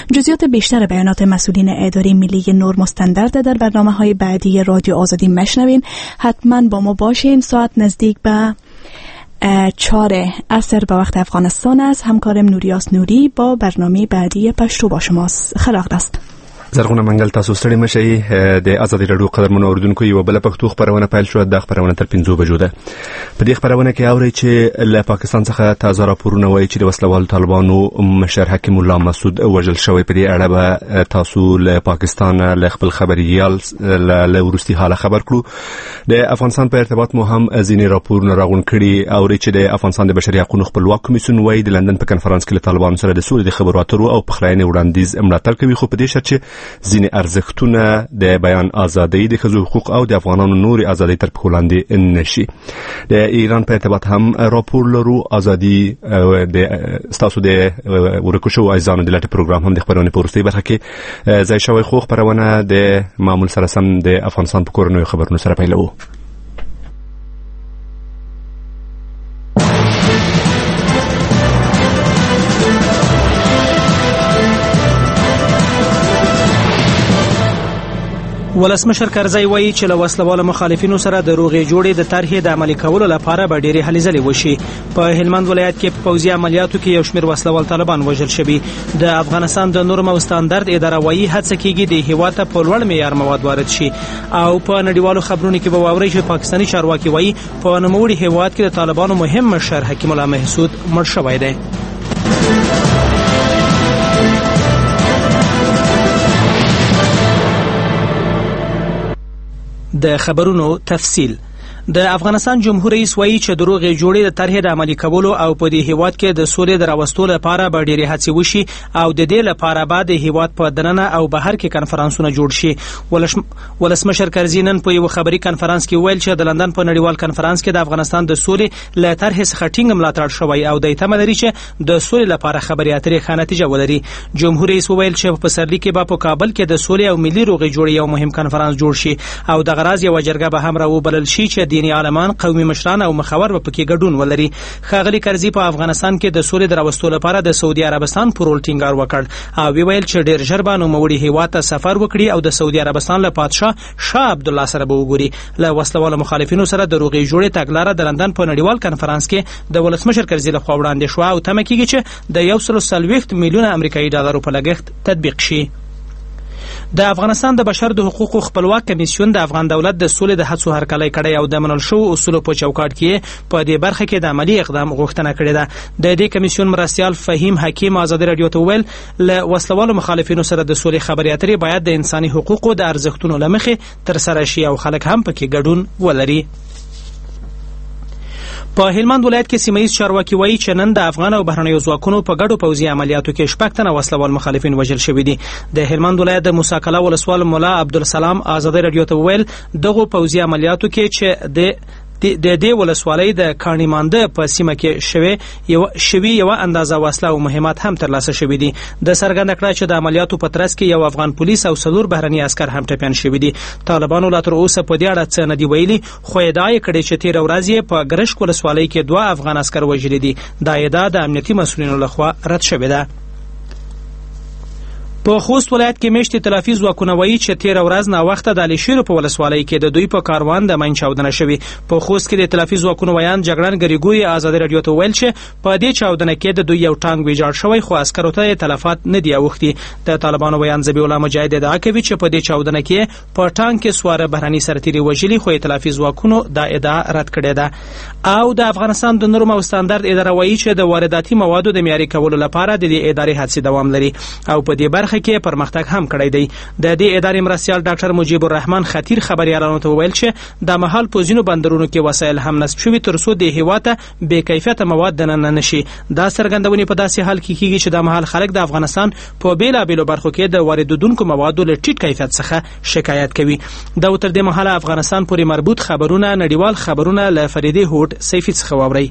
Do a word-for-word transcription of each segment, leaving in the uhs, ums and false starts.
جزئیات بیشتر بیانات مسئولین اداره ملی نرم و استاندارد در برنامه‌های بعدی رادیو آزادی مشنوین. حتما با ما باشین. ساعت نزدیک به چهار عصر به وقت افغانستان است. همکارم نوریاس نوری با برنامه بعدی پښتو با شماست. خلاق است. زرغونه منګل تاسو ستړي مشئ. د آزادي رادیو قدرمنو اوریدونکو یو بل پښتو خبرونه پیل شو. د خبرونه تر پنځو بجو ده. په دې خبرونه کې اوري چې له پاکستان څخه تازه راپورونه وایي چې د وسلوال طالبانو مشر حکیم الله مسعود وژل شوی. په دې اړه به تاسو له پاکستان له خپل خبريال له ورستي حاله خبر کړو. د افغانستان په ارتباط مو هم ځینې راپورونه راغون کړي. اوري چې د افغانستان د بشري حقوقو خپلواک کمیسیون وایي د لندن په کنفرانس کې له طالبانو سره د سولې د خبرو اترو او پخلاینې وړاندیز ملاتړ کوي، خو په دې شرط چې ځینې ارزښتونه د بیان ازادي، د ښځو حقوق او د افغانانو نوري ازادي تر پښو لاندې نشي. د ایران په ارتباط هم راپور لرو. ازادي د ستاسو د ورکوشو ایزانو د لټ پروګرام هم د خبرونه په ورستۍ برخه کې ځای شوی. خو خبرونه د معمول سره سم د افغانستان په کورنیو خبرونو سره پیلوو. ولسمشر کرزی وایي چې له وسلوالو مخالفینو سره د روغې جوړې د طرحې د عملي کولو لپاره به ډېرې هلې ځلې وشي. په هلمند ولایت کې په پوځي عملیاتو کې یو شمېر وسلوال طالبان وژل شوي. د افغانستان د نرم او استاندارد اداره وایي هڅه کېږي د هېواد ته په لوړ معیار مواد وارد شي. او په نړیوالو خبرونو کې به واورئ چې پاکستاني چارواکي وایي په نوموړي هېواد کې د طالبانو مهم مشر حکیم الله مسعود مړ شوی دی. د خبرونو تفصیل. د افغانستان جمهور رئیس وایي چې د روغې جوړې د طرحې د عملي کولو او په دې هیواد کې د سولې د راوستلو لپاره به ډېرې هڅې وشي او د دې لپاره به د هیواد په دننه او بهر کې کنفرانسونه جوړ شي. ولسمشر کرزي نن په یو خبري کنفرانس کې ویل چې د لندن په نړیوال کنفرانس کې د افغانستان د سولې له طرحې څخه ټینګ ملاتړ شوی او د تمه لري چې د سولې لپاره خبرې اترې ښه نتیجه ولري. جمهور رئیس وویل چې په پسرلي کې به په کابل کې د سولې او ملي روغې جوړې یو مهم کنفرانس جوړ شي او د غراض یو جرګه به هم راوبلل شي چې دیني عالمان، قومي مشران او مخور به پکې ګډون ولري. ښاغلي کرزي په افغانستان کې د سولې د راوستلو لپاره د سعودي عربستان پر رول ټینګار وکړ او ویل چې ډېر ژر به نوموړي هیواد ته سفر وکړي او د سعودي عربستان له پادشاه شاه عبد الله سره به وګوري. له وسلوالو مخالفینو سره د روغې جوړې تګلاره د لندن په نړیوال کنفرانس کې د ولسمشر کرزي لخوا وړاندې شو او تمه کېږي چې د یو سل څلوېښت میلیونه امریکایي ډالرو په لګښت تطبیق شي. د افغانستان د بشر د حقوقو خپلواک کمیسیون د افغان دولت د سولې د هڅو هرکلی کړی او د منل شوو اصولو په چوکاټ کې په دې برخه کې د عملي اقدام غوښتنه کړې ده. د دې کمیسیون مرستیال فهیم حکیم آزادي رادیو ته ویل له وسلوالو مخالفینو سره د سولې خبرې اترې باید د انساني حقوقو د ارزښتونو له مخې ترسره شي او خلک هم پکې ګډون ولري. په هلمند ولایت کې سیمه ییز چارواکي وایي چې نن د افغان او بهرنیو ځواکونو په ګډو پوځي عملیاتو کې شپږ تنه وسلوال مخالفین وژل شوي دي. د هلمند ولایت د موسی کلا ولسوال مولا عبدالسلام آزادي رادیو ته ویل دغه پوځي عملیاتو کې چې د د دې ولسوالۍ د کانیمانده په سیمه کې شوی یو شوی یو اندازه وسله او مهمات هم ترلاسه شوي دي. د څرګنده کړه چې د عملیاتو په ترڅ کې یو افغان پولیس او څلور بهرني عسکر هم ټپیان شوي دي. طالبانو لا تر اوسه په دې اړه څه نه دي ویلي، خو ادعا یې کړې چې تېره ورځ یې په ګرشک ولسوالۍ کې دوه افغان عسکر وژلي دي. دا ادعا د امنیتي مسؤلینو لخوا رد شوې ده. په خوست ولایت کې میشتې تلافي ځواکونه وایي چې تېره ورځ ناوخته د علیشیرو په ولسوالۍ کې د دوی په کاروان د مین چاودنه شوې. په خوست کې د تلافي ځواکونو ویان جګړن ګریګوري آزادي رادیو ته ویل چې په دې چاودنه کې د دوی یو ټانک ویجاړ شوی خو عسکرو ته تلفات نه دي اوښتي. د طالبانو ویان ذبیح الله مجاهد ادعا کوي چې په دې چاودنه کې په ټانک کې سواره بهرني سرتیري وژلي خو تلافي ځواکونو دا ادعا رد کړې ده. او د افغانستان د نرم او استاندارد اداره وایي چې د وارداتي موادو د معیاري کولو لپاره د دې ادارې هڅې دوام لري او په دې برخه کې پرمختګ هم کړی دی. د دې ادارې مرستیال ډاکټر مجیب الرحمن خطیر خبريالانو ته ویل چې د مهال په ځینو بندرونو کې وسایل هم نصب شوي تر څو د هیواد ته بې کیفیته مواد دننه نشي. دا څرګندونې په داسې حال کې کیږي چې د مهال خلک د افغانستان په بیلابېلو برخو کې د واردېدونکو موادو له ټیټ کیفیت څخه شکایت کوي. دا تر دې مهاله افغانستان پورې مربوط خبرونه نړیوال خبرونه له فریدې هوډ سیفي څخه واورئ.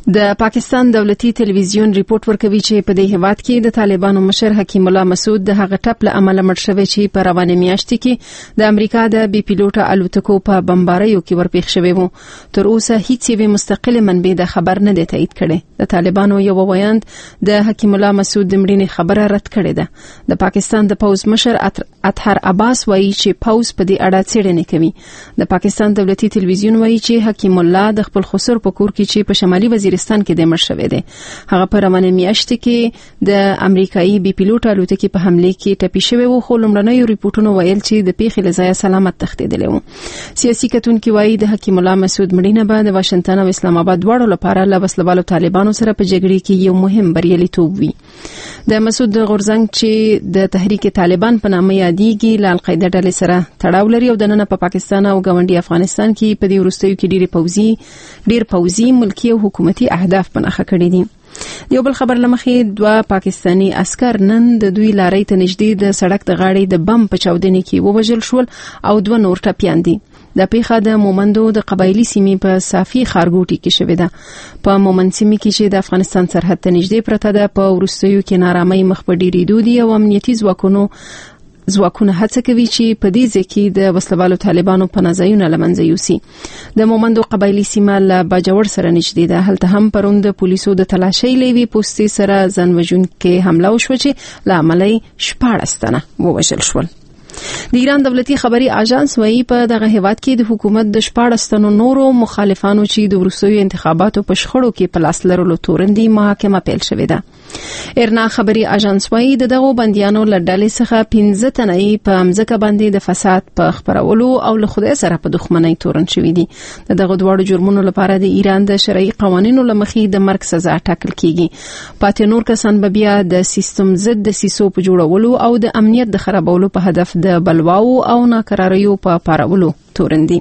د پاکستان دولتي ټلویزیون ریپورت ورکوي چې په دې هیواد کې د طالبانو مشر حکیم الله مسعود د هغه ټپ له امله مړ شوی چې په روانه میاشت کې د امریکا د بي پیلوټه الوتکو په بمباریو کې ورپېښ شوی وو. تر اوسه هیڅ یو مستقله منبع د خبر نه دی تایید کړي. د طالبانو یو ویاند د حکیم الله مسعود د مړینې خبره رد کړې ده. د پاکستان د پوز مشر اطهر عباس وایي چې پوز په دې اړه څېړنې کوي. د پاکستان دولتي ټلویزیون وایي چې حکیم الله د خپل خسر په کور کې چې په شمالي وزیرستان کې د مړ شوی دی. هغه په روانه میاشت کې د امریکایي بي پیلوټ الوتکې په حمله کې ټپي شوی و، خو لومړنیو ریپورتونو ویل چې د پیښې له ځایه سلامت تښتېدلی و. سیاسي کتونکي وایي د حکیم الله مسعود مړینه به د واشنگټن او اسلام آباد دواړو لپاره له وسلوالو طالبانو سره په جګړې کې یو مهم بریالیتوب وي. د مسعود غورزنګ چې د تحریک طالبان په نامه یادېږي له القاعده ډلې سره تړاو لري او د نن په پاکستان او ګاونډي افغانستان کې په دې وروستیو کې ډېر پوځي ډېر پوځي ملکی او حکومتي اهداف په نښه کړي دي. یو بل خبر لمخې دوه پاکستانی عسكر نن د دوی لارۍ ته نږدې د سړک د غاړې د بم په چاودنې کې ووژل شول او دوه نور ټپیان دي. د پیښه د مومندو د قبایلی سیمې په صافي خارګوټي کې شوې ده. په مومند سیمې کې چې د افغانستان سرحد ته نږدې پرته ده په وروستیو کې نارامۍ مخ په ډېرېدو دي او امنیتي ځواکونو ځواکونه هڅه کوي چې په دې ځای کې د وسلوالو طالبانو پناهځایونه له منځه یوسي. د مومندو قبایلی سیمه له باجوړ سره نږدې ده. هلته هم پرون د پولیسو د تلاشۍ لوي پوستې سره ځان وژونکې حمله وشوه چې له امله شپاړس تنه ووژل شول. د ایران دولتي خبري اژانس وایي په دغه هیواد کې د حکومت د شپاړس تنو نورو مخالفانو چې د وروستیو انتخاباتو په شخړو کې په لاس لرلو تورندي محاکمه پیل شوې ده. ایرنا خبري اژانس وایي د دغو بنديانو له ډلې څخه پنځه تنه په امزکه باندې د فساد په خبرولو او له خدای سره په دښمنۍ تورن شوې دي. د دغه دواړو جرمونو لپاره د ایران د شرعي قوانینو لمخې د مرګ سزا ټاکل کیږي. پاتې نور کسان به بیا د سیستم ضد د سیسو په جوړولو او د امنیت د خرابولو په هدف د بلواو او ناکراریو په پارولو تورندي.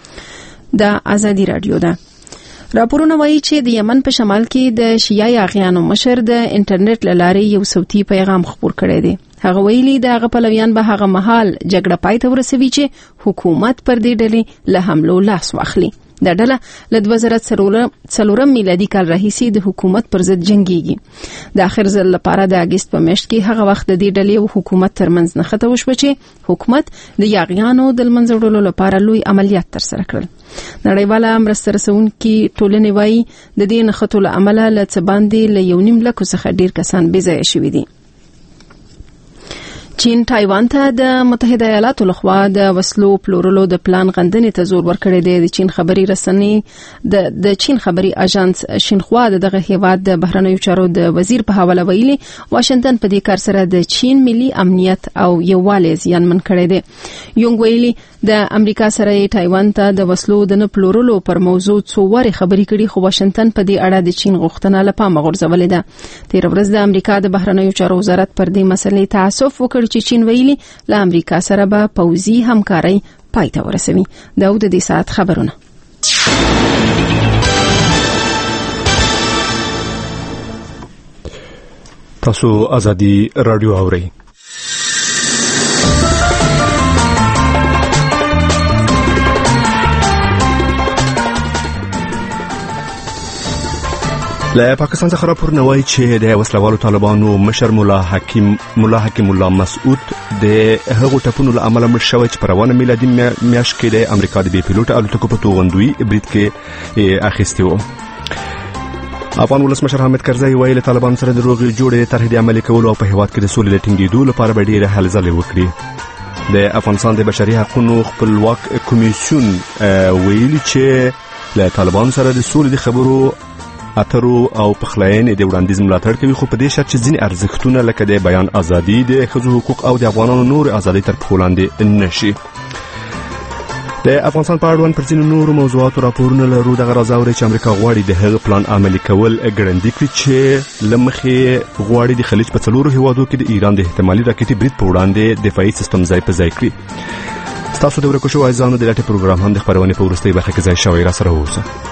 د ازادي رادیو ده. راپورونه وایي چې د یمن په شمال کې د شیعه یاغیانو مشر د انټرنیټ له لارې یو صوتي پیغام خپور کړی دی. هغه ویلي د هغه پلویان به هغه مهال جګړه پای ته ورسوي چې حکومت پر دې ډلې له حملو لاس واخلي. د ډله له دوه زره څلورم میلادي کال راهیسې د حکومت پر ضد جنگيږي. د اخر ځل لپاره د اگست په میاشت کې هغه وخت د دې ډلې او حکومت ترمنځ نښته وشوه چې حکومت د یاغیانو د منځه وړلو لپاره لوی عملیات ترسره کړل. نړیواله مرسته رسونکي ټولنې وایي د دې نښتو له امله له څه باندې له یو نیم لکو څخه ډیر کسان بې ځایه شوي دي. چین تایوان ته د متحده ایالاتو لخوا د وسلو پلورلو د پلان غندنې ته زور ورکړی دی. د چین خبري رسنۍ د د چین خبري اژانس شینخوا دغه هیواد د بهرنیو چارو د وزیر په حواله ویلي واشنگټن په دې کار سره د چین ملي امنیت او یووالی زیانمن کړی دی. یونګ ویلي د امریکا سره تایوان ته د وسلو د نه پلورلو پر موضوع څو واره خبري کړي خو واشنگټن په دې اړه د چین غوښتنه له پامه غورځولې ده. تیر ورځ د امریکا د بهرنیو چارو وزارت پر دې مسلې تعصب وکړ چې چین ویلي له امریکا سره به پوځي همکاري پای ته ورسوي. دا د دې ساعت خبرونه. تاسو ازادي رادیو اورئ. له پاکستان څخه راپورونه وایي چې د وسلوالو طالبانو مشر مولا حکیم مولا حکیم الله مسعود د هغو ټپونو له امله مړ شوی چې په روانه میلادي میاشت کې د امریکا د بي پیلوټ الوتکو په توغندوی برید کې اخیستی و. افغان ولسمشر حامد کرزي ویلي طالبان سره د روغې جوړې طرحې د عملي کولو او په هیواد کې د سولې د ټینګېدو لپاره به ډېرې هلې ځلې وکړي. د افغانستان د بشري حقوقو خپلواک کمیسیون ویلي چې له طالبان سره د سولې د خبرو اترو او پخلاین د وړاندیز ملاتړ کوي، خو په دې شرط چې ځینې ارزښتونه لکه د بیان ازادي، د ښځو حقوق او د افغانانو نور ازادي تر پښو لاندې نشي. د افغانستان په اړوند پر ځینو نورو موضوعاتو راپورونه لرو. دغه راز اوري چې امریکا غواړي د هغه پلان عملي کول ګړندی کړي چې لمخې غواړي د خلیج په څلورو هیوادو کې د ایران د احتمالي راکټي برید په وړاندې دفاعي سیستم ځای په ځای کړي. تاسو د ورکو شو عزیزانو د لاټي پروګرام هم د خبرونې په وروستۍ برخه کې ځای شوی را سره اوسه.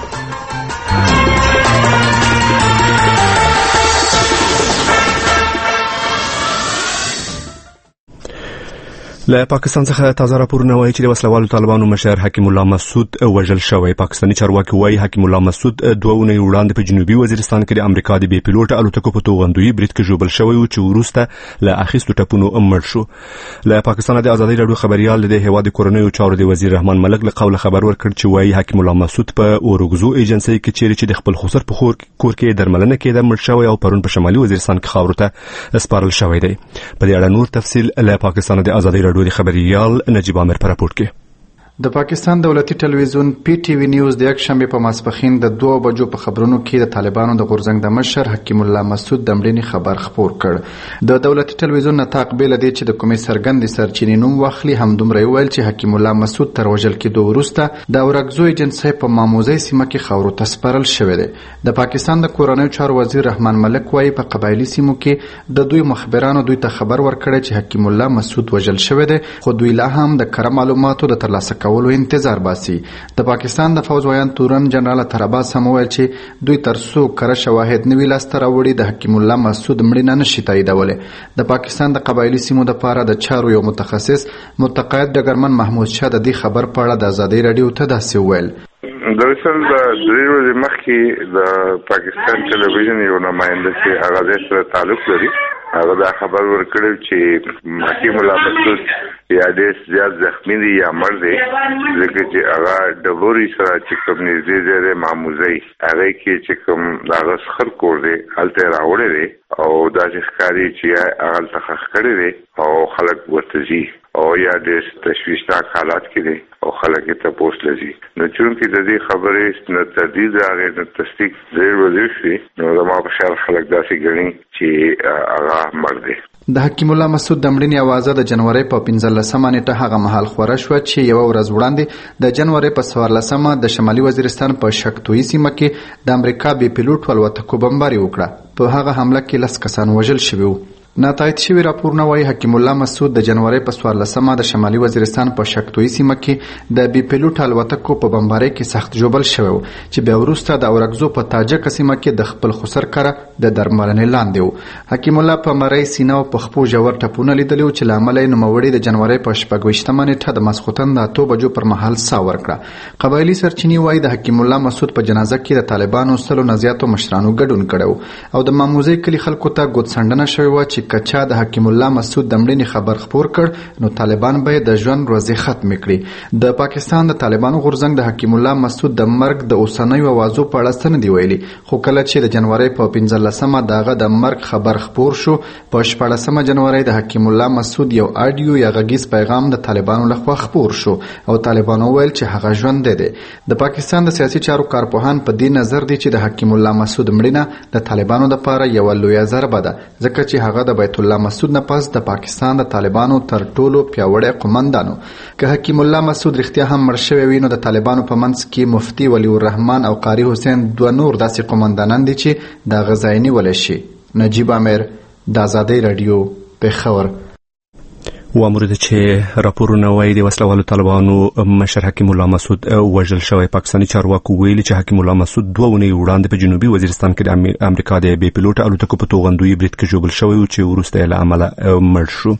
له پاکستان څخه تازه راپورونه وایي چې د وسلوالو طالبانو مشر حکیم الله مسعود وژل شوی. پاکستاني چارواکي وایي حکیم الله مسعود دوه اونۍ وړاندې په جنوبي وزیرستان کې د امریکا د بي پيلوټ الوتکو په توغندوي برید کې ژوبل شوی او چې وروسته له اخیستو ټپونو مړ شو. له پاکستان د ازادي رادیو خبريال د هیواد کورنیو چارو د وزیر رحمان ملک له قوله خبر ورکړ چې وایي حکیم الله مسعود په اورګزو ایجنسي کې چیرې چې د خپل خسر په کور کې درملنه کېده مړ شوی او پرون په شمالي وزیرستان کې خاورو ته سپارل شوی دی. په دې اړه نور تفصیل له پاکستان د ازادي رادیو د خبريال نجیب عامر پر راپور کې. د پاکستان دولتي ټلویزیون پی ټي وی نیوز د یک شنبه په ماسپخین د دوه بجو په خبرونو کې د طالبانو د غورځنګ د مشر حکیم الله مسعود د مړینې خبر خپور کړ. د دولتي ټلویزیون نطاق بیل دی چې د کومې سرګند سرچینې نوم واخلي هم دومره ویل چې حکیم الله مسعود تر وژل کېدو وروسته د اورګزو ایجنسي په ماموزي سیمه کې خاورو ته سپارل شوی دی. د پاکستان د کورنیو چارو وزیر رحمان ملک وایي په قبایلی سیمو کې د دوی مخبرانو دوی ته خبر ورکړی چې حکیم الله مسعود وژل شوی دی، خو دوی لا هم د کره معلوماتو د ترلاسه کولو انتظار باسي. د پاکستان د فوج ویان تورن جنرال تراباس هم ویل چې دوی ترڅو کره شواهد نوی لاسته راوړي د حکیم الله مسعود مړینه نشي تاییدولی. د پاکستان د قبایلی سیمو لپاره د چارو یو متخصص متقاعد ډګرمن محمود شاه د دې خبر په اړه د ازادي رادیو ته داسې وویل. دراصل د درې ورځې مخکې د پاکستان ټلویزیون یو نماینده چې هغه سره تعلق لري هغه دا خبر ورکړی چې حکیم الله مسعود یا ډېر زیات زخمی دی یا مړ دی، ځکه چې هغه ډبوري سره چې کوم نږدې دی د ماموزۍ هغې کې چې کوم د هغه سخر کور دی هلته یې راوړی دی او داسې ښکاري چې هغه هلته ښخ کړی دی او خلک ورته ځي او یا ډېر تشویشناک حالات کې دی او خلک یې تپوس لځي. نو چونکې د دې خبرې نه تردید راغی نه تصدیق ډېر ورځې شوې، نو زما په خیال خلک داسې ګڼي چې هغه مړ دی. د حکیم الله مسعود د مړینې اوازه د جنوري په پنځلسمه نیټه هغه مهال خوره شوه چې یوه ورځ وړاندې د جنوري په څوارلسمه د شمالي وزیرستان په شکتوي سیمه کې د امریکا بي پيلوټ الوتکو بمباري وکړه. په هغه حمله کې لس کسان وژل شوي وو. ناتایید شوی راپورونه وایي حکیم الله مسعود د جنوري په څوارلسمه د شمالي وزیرستان په شکتوي سیمه کې د بي پيلوټ الوتکو په بمبارۍ کې سخت ژوبل شوی و چې بیا وروسته د اورګزو په تاجک سیمه کې د خپل خسر کره د درملنې لاندې و. حکیم الله په مری سینه او په خپو ژور ټپونه لیدلي و چې له امله یې نوموړي د جنوري په شپږویشتمه نیټه د ماسخوتن د اتو بجو پر مهال ساه ورکړه. قبایلي سرچینې وایي د حکیم الله مسعود په جنازه کې د طالبانو سلو نه زیاتو مشرانو ګډون کړی او د ماموزۍ کلي خلکو ته ګوتڅنډنه شوې وه چې کچا د حکیم الله مسعود د مړینې خبر خپور کړ نو طالبان به د ژوند ورځې ختمې کړي. د پاکستان د طالبانو غورځنګ د حکیم الله مسعود د مرګ د اوسنیو اوازو په اړه څه نه دي ویلي، خو کله چې د جنوري په پنځلسمه د هغه د مرګ خبر خپور شو په شپاړسمه جنوري د حکیم الله مسعود یو اډیو یا غږیز پیغام د طالبانو لخوا خپور شو او طالبانو ویل چې هغه ژوندی دی. د پاکستان د سیاسي چارو کارپوهان په دې نظر دي چې د حکیم الله مسعود مړینه د طالبانو لپاره یوه لویه ضربه ده، ځکه چې هغه د بیت الله مسعود نه پس د پاکستان د طالبانو تر ټولو پیاوړی قومندانو. که حکیم الله مسعود رښتیا هم مړ شوی وي نو د طالبانو په منځ کې مفتي ولی الرحمن او قاری حسین دوه نور داسې قومندانان دي چې د هغه ځای نیولی شي. نجیب عامر د ازادۍ راډیو پېښور. و مورد چې راپورونه وایي د وسلوالو طالبانو مشر حکیم الله مسعود وژل شوی. پاکستاني چارواکو ویلي چې حکیم الله مسعود دوه اونۍ وړاندې په جنوبي وزیرستان کې د امریکا د بي پيلوټ الوتکو په توغندوي برید کې ژوبل شوی و چې وروسته یې له امله مړ شو.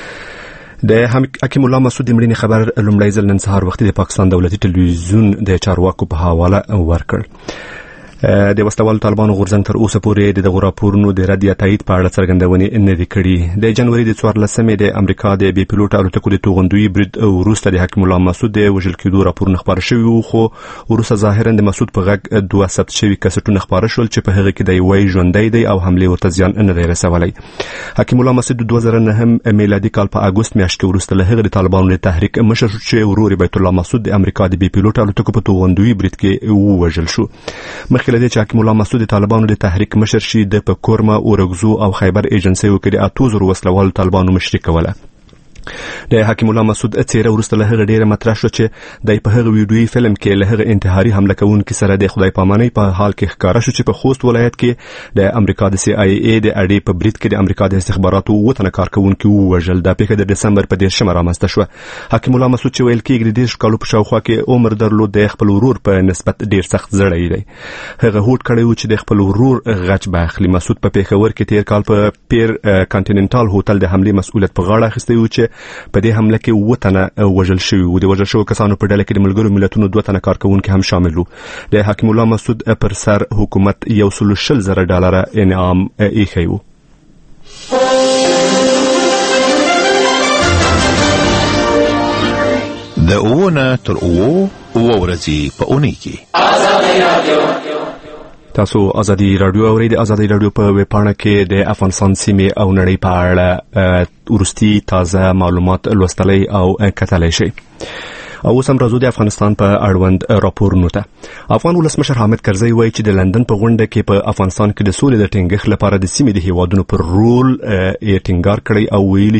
د حکیم الله مسعود د مړینې خبر لومړی ځل نن سهار وختي د پاکستان دولتي ټلویزیون د چارواکو په حواله ورکړ. د وسلوالو طالبانو غورځنګ تر اوسه پورې د دغو راپورونو د رد یا تایید په اړه څرګندونې نه دي کړي. د جنوري د څوارلسمې د امریکا د بي پيلوټ الوتکو د توغندوي برید وروسته د حکیم الله مسعود د وژل کېدو راپورونه خپاره شوي وو، خو وروسته ظاهرا د مسعود په غږ دوه ثبت شوي کسټونه خپاره شول چې په هغه کې دی وایي ژوندی دی او حملې ورته زیان نه دی رسولی. حکیم الله مسعود د دوه زره نهم میلادي کال په اګوست میاشت کې وروسته له هغه د طالبانو د تحریک مشر شو چې ورور بیت الله مسعود د امریکا د بي پيلوټ الوتکو په توغندوي برید کې ووژل شو. مخکې له دې چې حکیم الله مسعود د طالبانو د تحریک مشر شي د په کورما اورګزو او خیبر ایجنسیو کې د اتو زرو وسلوالو طالبانو مشري کوله. د حکیم الله مسعود څیره وروسته له هغه ډیره مطرح شو چې د په هغه ویډیویي فلم کې له هغه انتحاري حمله کوونکي سره د خدای پامانۍ په حال کې ښکاره شو چې په خوست ولایت کې د امریکا د سی آی ای د اډې په برید کې د امریکا د استخباراتو اووه تنه کارکوونکي ووژل. دا پیښه د ډسمبر په دېرشمه رامنځته شوه. حکیم الله مسعود چې ویل کېږي د دېرش کالو په شاوخوا کې عمر درلود، د خپل ورور په نسبت ډیر سخت زړی دی. هغه هوډ کړی و چې د خپل ورور غچ به اخلي. مسعود په پېښور کې تیر کال په پیر کانټیننټال هوټل د حملې مسؤلیت په غاړه اخیستی و چې په دې حمله کې اووه تنه وژل شوي وو. د وژل شوو کسانو په ډله کې د ملګرو ملتونو دوه تنه کارکوونکي هم شامل وو. د حکیم الله مسعود پر سر حکومت یو سل شل زره ډالر انعام ایښی وو. د اوونه تر اوو اوه ورځې په اونۍ کې تاسو ازادي رادیو اورئ. د ازادي رادیو په ویب پاڼه کې د افغانستان سیمې او نړۍ په اړه ورستي تازه معلومات لوستلی او کتلی شئ. او اوس هم راځو د افغانستان په اړوند راپورونو ته. افغان ولسمشر حامد کرزی وایي چې د لندن په غونډه کې په افغانستان کې د سولې د ټینګښت لپاره د سیمې د هیوادونو پر رول یې ټینګار کړی او ویلي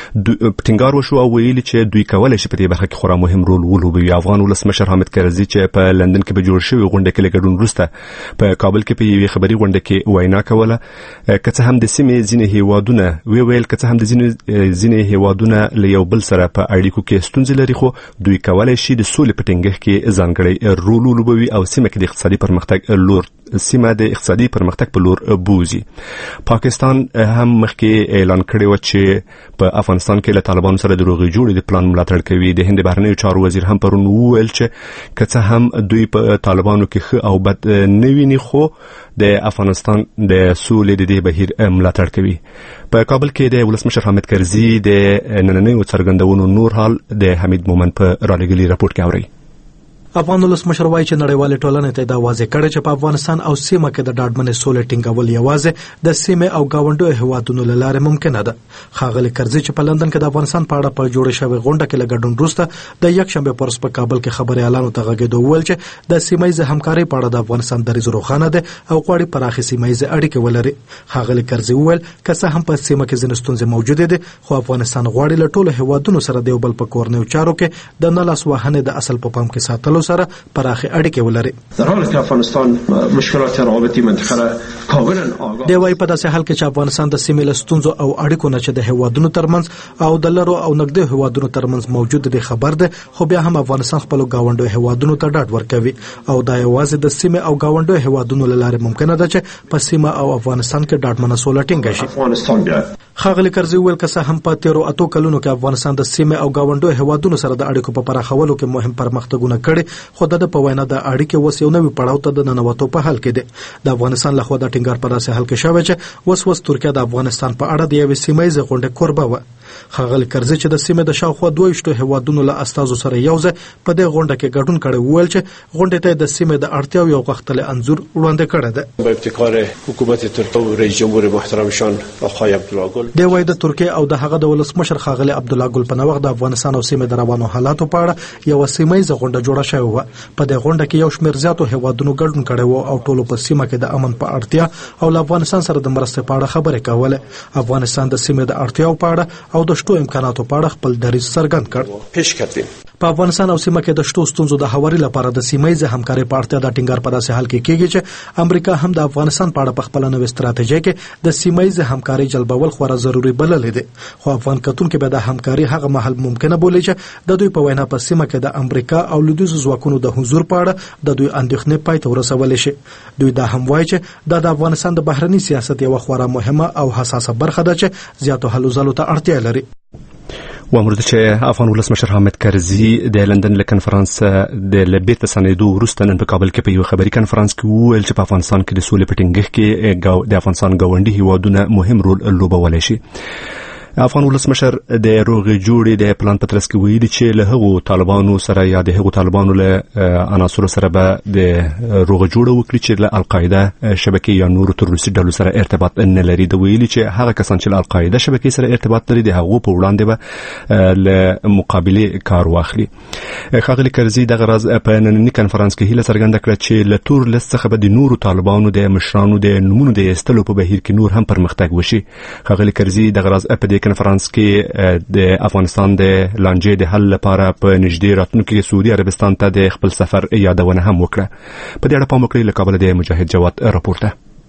چې ټینګار وشو او ویلي چې دوی کولای شي په دې برخه کې خورا مهم رول ولوبوي. افغان ولسمشر حامد کرزی چې په لندن کې به جوړ شوی غونډه کې له ګډون وروسته په کابل کې په یوې خبري غونډه کې وینا کوله. که څه هم د سیمې ځینې هیوادونه وی ویل که څه هم د ځینې ځینې هیوادونه له یو بل سره په اړیکو کې ستونزې لري خو دوی کولای شي د سولې په ټینګښت کې ځانګړی رول ولوبوي او سیمه کې د اقتصادي پرمختګ لور سیمه د اقتصادي پرمختګ په لور بوزي. پاکستان هم مخکې اعلان کړی و چې په افغانستان کې له طالبانو سره د روغې جوړې د پلان ملاتړ کوي. د هند بهرنیو چارو وزیر هم پرون وویل چې که څه هم دوی په طالبانو کې ښه او بد نه ویني خو د افغانستان د سولې د دې بهیر ملاتړ کوي. په کابل کې د ولسمشر حامد کرزي د نننیو څرګندونو نور حال د حمید مومن په رالیږلي راپورټ کې اورئ. افغان ولسمشر وایي چې نړیوال ټولنې ته دا واضح کړي چې په افغانستان او سیمه کې د ډاډمنې سولې ټینګول یوازې د سیمه او گاونډیو هیوادونو له لارې ممکنه ده. ښاغلي کرزي چې په لندن کې د افغانستان په اړه په جوړه شوې غونډه کې له ګډون وروسته د یکشنبه پر ورځ په کابل کې خبري اعلان وکړ ویل چې د سیمایي همکارۍ په اړه د افغانستان دریځ روښانه ده او غواړي پراخې سیمایي اړیکې ولري. ښاغلي کرزي ویل که څه هم په سیمه کې ځینې ستونزې موجوده دي خو افغانستان غواړي له ټولو هیوادونو سره د یو بل په کورنیو چارو کې د نه لاس وهنې د اصل په پام کې ساتلو سره پراخ اړیکې ولري. در حالی که افغانستان مشکلات روابطی منطقه را کاملا آگاه دی وايي په داسې حال کې چې افغانستان د سیمې له ستونزو او اړیکو نه چې د هیوادونو ترمنځ او د لرو او نږدې هیوادونو ترمنځ موجود دي خبر ده خو بیا هم افغانستان خپل گاونډیو هیوادونو ته ډاډ ورکوي او دا یوازې د سیمې او گاونډیو هیوادونو لاره ممکنه ده چې په سیمه او افغانستان کې ډاډمنه سوله ټینګه شي. افغانستان بیا ښاغلي کرزي ویل که څه هم په تیرو اتو کلونو کې افغانستان د سیمې او گاونډیو هیوادونو سره د اړیکو په پراخولو کې مهم پرمختګونه کړي خو د په وینا د اړیکې وس یو نوی پړاو ته د ننوتو په حال کې دي. د افغانستان لخوا د ټینګار په داسې حال کې شوی چې وس وس ترکیه د افغانستان په اړه د یوې سیمایي غونډې کوربه و. ښاغلي کرزي چې د سیمې د شاوخوا دوه شتو هیوادونو له استازو سره یوځای په دې غونډه کې ګډون کړی ویل چې غونډې ته د سیمې د اړتیاو یو غښتلي انځور وړاندې کړی دی. با ابتکار حکومت ترکیه او رئیس جمهور محترمشان آقای عبدالله گل دی وايي د ترکیه او د هغه د ولسمشر ښاغلي عبدالله گل په نوښت د افغانستان او سیمې د روانو حالاتو په اړه یو سیمایي غونډه جوړه شوې و. په دې غونډه کې یو شمېر زیاتو هیوادونو ګډون کړی و او ټولو په سیمه کې د امن په اړتیا او له افغانستان سره د مرستې په اړه خبرې کولې. افغانستان د سیمې د اړتیاو په اړه او د شتو امکاناتو په اړه خپل دریځ څرګند کړ. پیش کړیم په افغانستان او سیمه کې د شتو ستونزو د هواري لپاره د سیمایي همکارۍ په اړتیا د ټینګار په داسې حال کې کېږي چې امریکا هم د افغانستان په اړه په خپل نوې ستراتیژي کې د سیمایي همکارۍ جلبول خورا ضروري بللې ده. خو افغان کتونکو به د همکارۍ هغه مهال ممکنه بولي چې د دوی په وینا په سیمه کې د امریکا او لویدیځ ځواکونو د حضور په اړه د دوی اندېښنې پای ته ورسول شي. دوی دا هم وایي چې د افغانستان د بهرني سیاست یو خورا مهمه او حساسه برخه ده چې زیاتو هلو ځلو ته اړتیا لري. وامر چې افغان ولسمشر حامد کرزي د لندن له کنفرانس د لبیت سنیدو وروسته نن په کابل کې په یو خبري کنفرانس کې وویل چې په افغانستان کې د سولې په ټینګښت کې د افغانستان ګاونډي هیوادونه مهم رول لوبولی شي. افغان ولسمشر د روغې جوړې د پلان په ترڅ کې ویلي چې له هغو طالبانو سره یا د هغو طالبانو له عناصرو سره به د روغې جوړه وکړي چې له القاعده شبکې یا نورو تروریستي ډلو سره ارتباط نه لري. د ویلي چې هغه کسان چې له القاعده شبکې سره ارتباط لري د هغو په وړاندې به له مقابلې کار واخلي. ښاغلي کرزي دغه راز په ننني کنفرانس کې هیله څرګنده کړه چې له تور لیست څخه به د نورو طالبانو د مشرانو د نومونو د ایستلو په بهیر کې نور هم پرمختګ وشي. ښاغلي کرزي دغه راز په کنفرانس کې د افغانستان د لانجې د حل لپاره په نږدې راتلونکي کې سعودي عربستان ته د خپل سفر یادونه هم وکړه. په دې اړه پام وکړئ. له کابل د مجاهد جواد راپورټه.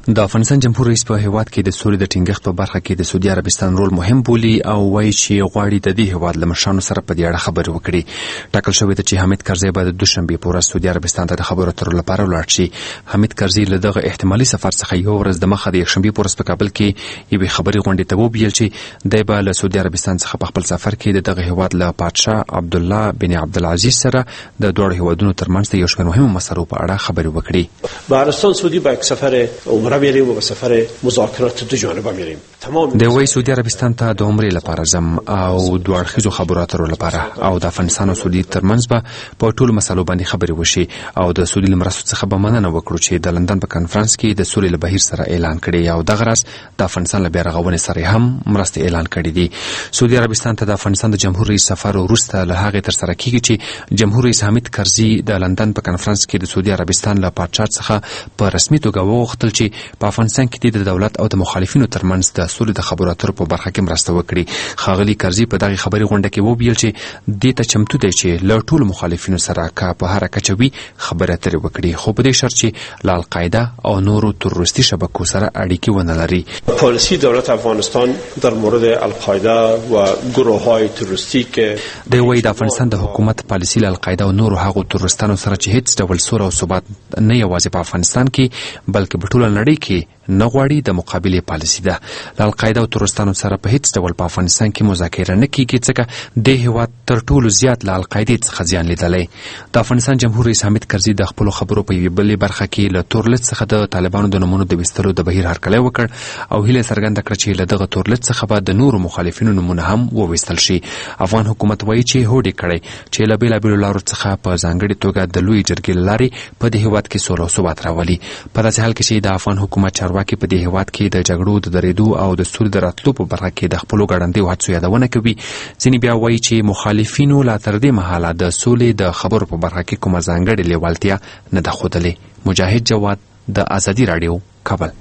د افغانستان جمهور رئیس په هیواد کې د سولې د ټینګښت په برخه کې د سعودي عربستان رول مهم بولي او وایي چې غواړي د دې هیواد له مشرانو سره په دې اړه خبرې وکړي. ټاکل شوې ده چې حمید کرزي به د دوشنبې په ورځ سعودي عربستان ته د خبرو اترو لپاره ولاړ شي. حمید کرزي له دغه احتمالي سفر څخه یو ورځ دمخه د یکشنبې په ورځ په کابل کې یوې خبري غونډې ته وبیل چې دی به له سعودي عربستان څخه په خپل سفر کې د دغه هیواد له پادشاه عبدالله بن عبدالعزیز سره د دوه هیوادونو ترمنځ د یو شمېر مهمو مسایلو په اړه خبرې وکړي. به عربستان سعودی با یک سفر عمره میریم و سفر مذاکرات دو جانبه میریم. تمام د وای سعودي عربستان ته د عمرې لپاره زم او دوه اړخیزو خبرو اترو لپاره او د افغانستان او سعودي ترمنځ به په ټولو مسایلو باندې خبرې وشي او د سعودي لمرستو څخه به مننه وکړو چې د لندن په کنفرانس کې د سولې له بهیر سره اعلان کړي او دغه راز د افغانستان له بیارغونې سره هم مرسته اعلان کړي دي. سعودي عربستان ته د افغانستان د جمهور رئیس سفر وروسته له هغه تر سره کیږي چې جمهور رئیس حمید کرزي د لندن په کنفرانس کې د سعودي عربستان له پادشاه څخه په رسمي توګه وغوښتل چې په افغانستان کې د دولت او د مخالفینو ترمنځ د سولې د خبرو اترو په برخه کې مرسته وکړي. ښاغلي کرزي په دغه خبري غونډه کې وویل چې دې ته چمتو دی چې له ټولو مخالفینو سره که په هر کچه وي خبرې اترې وکړي، خو په دې شرط چې له القاعده او نورو تروریستي شبکو سره اړیکې ونه لري. پالیسی دولت افغانستان در مورد القاعده و گروه‌های تروریستی که د وای د افغانستان د حکومت پالیسی له القاعده او نورو هغو تروریستانو سره چې هیڅ ډول سوله او ثبات نه یوازې په افغانستان کې بلکې په ټوله نړۍ کې نه غواړي د مقابله پالیسی ده. له القاعده او تروریستانو سره په هیڅ ډول په افغانستان کې مذاکره نه کیږي ځکه د هیواد تر ټولو زیات له القاعده څخه زیان لیدلی. د افغانستان جمهور رئیس حمید کرزي د خپل خبرو په یوې بلې برخه کې له تورلت څخه د طالبانو د نمونو د وستلو د بهیر هرکلی وکړ او هیله څرګنده کړه چې له دغه تورلت څخه به د نورو مخالفینو نمونه هم وویستل شي. افغان حکومت وایي چې هوډ کړی چې له بیلابیلو لارو څخه په ځانګړې توګه د لوی جرګې له لارې په دې هیواد کې سوله او ثبات راولي. په داسې حال کې چې د افغان حکومت چارواکي په دې هیواد کې د جګړو د درېدو او د سولې د راتلو په برخه کې د خپلو ګړندیو هڅو یادونه کوي، ځینې بیا وایي چې مخالفینو لا تر دې مهاله د سولې د خبرو په برخه کې کومه ځانګړې لیوالتیا نه ده ښودلې. مجاهد جواد، د ازادي راډیو، کابل.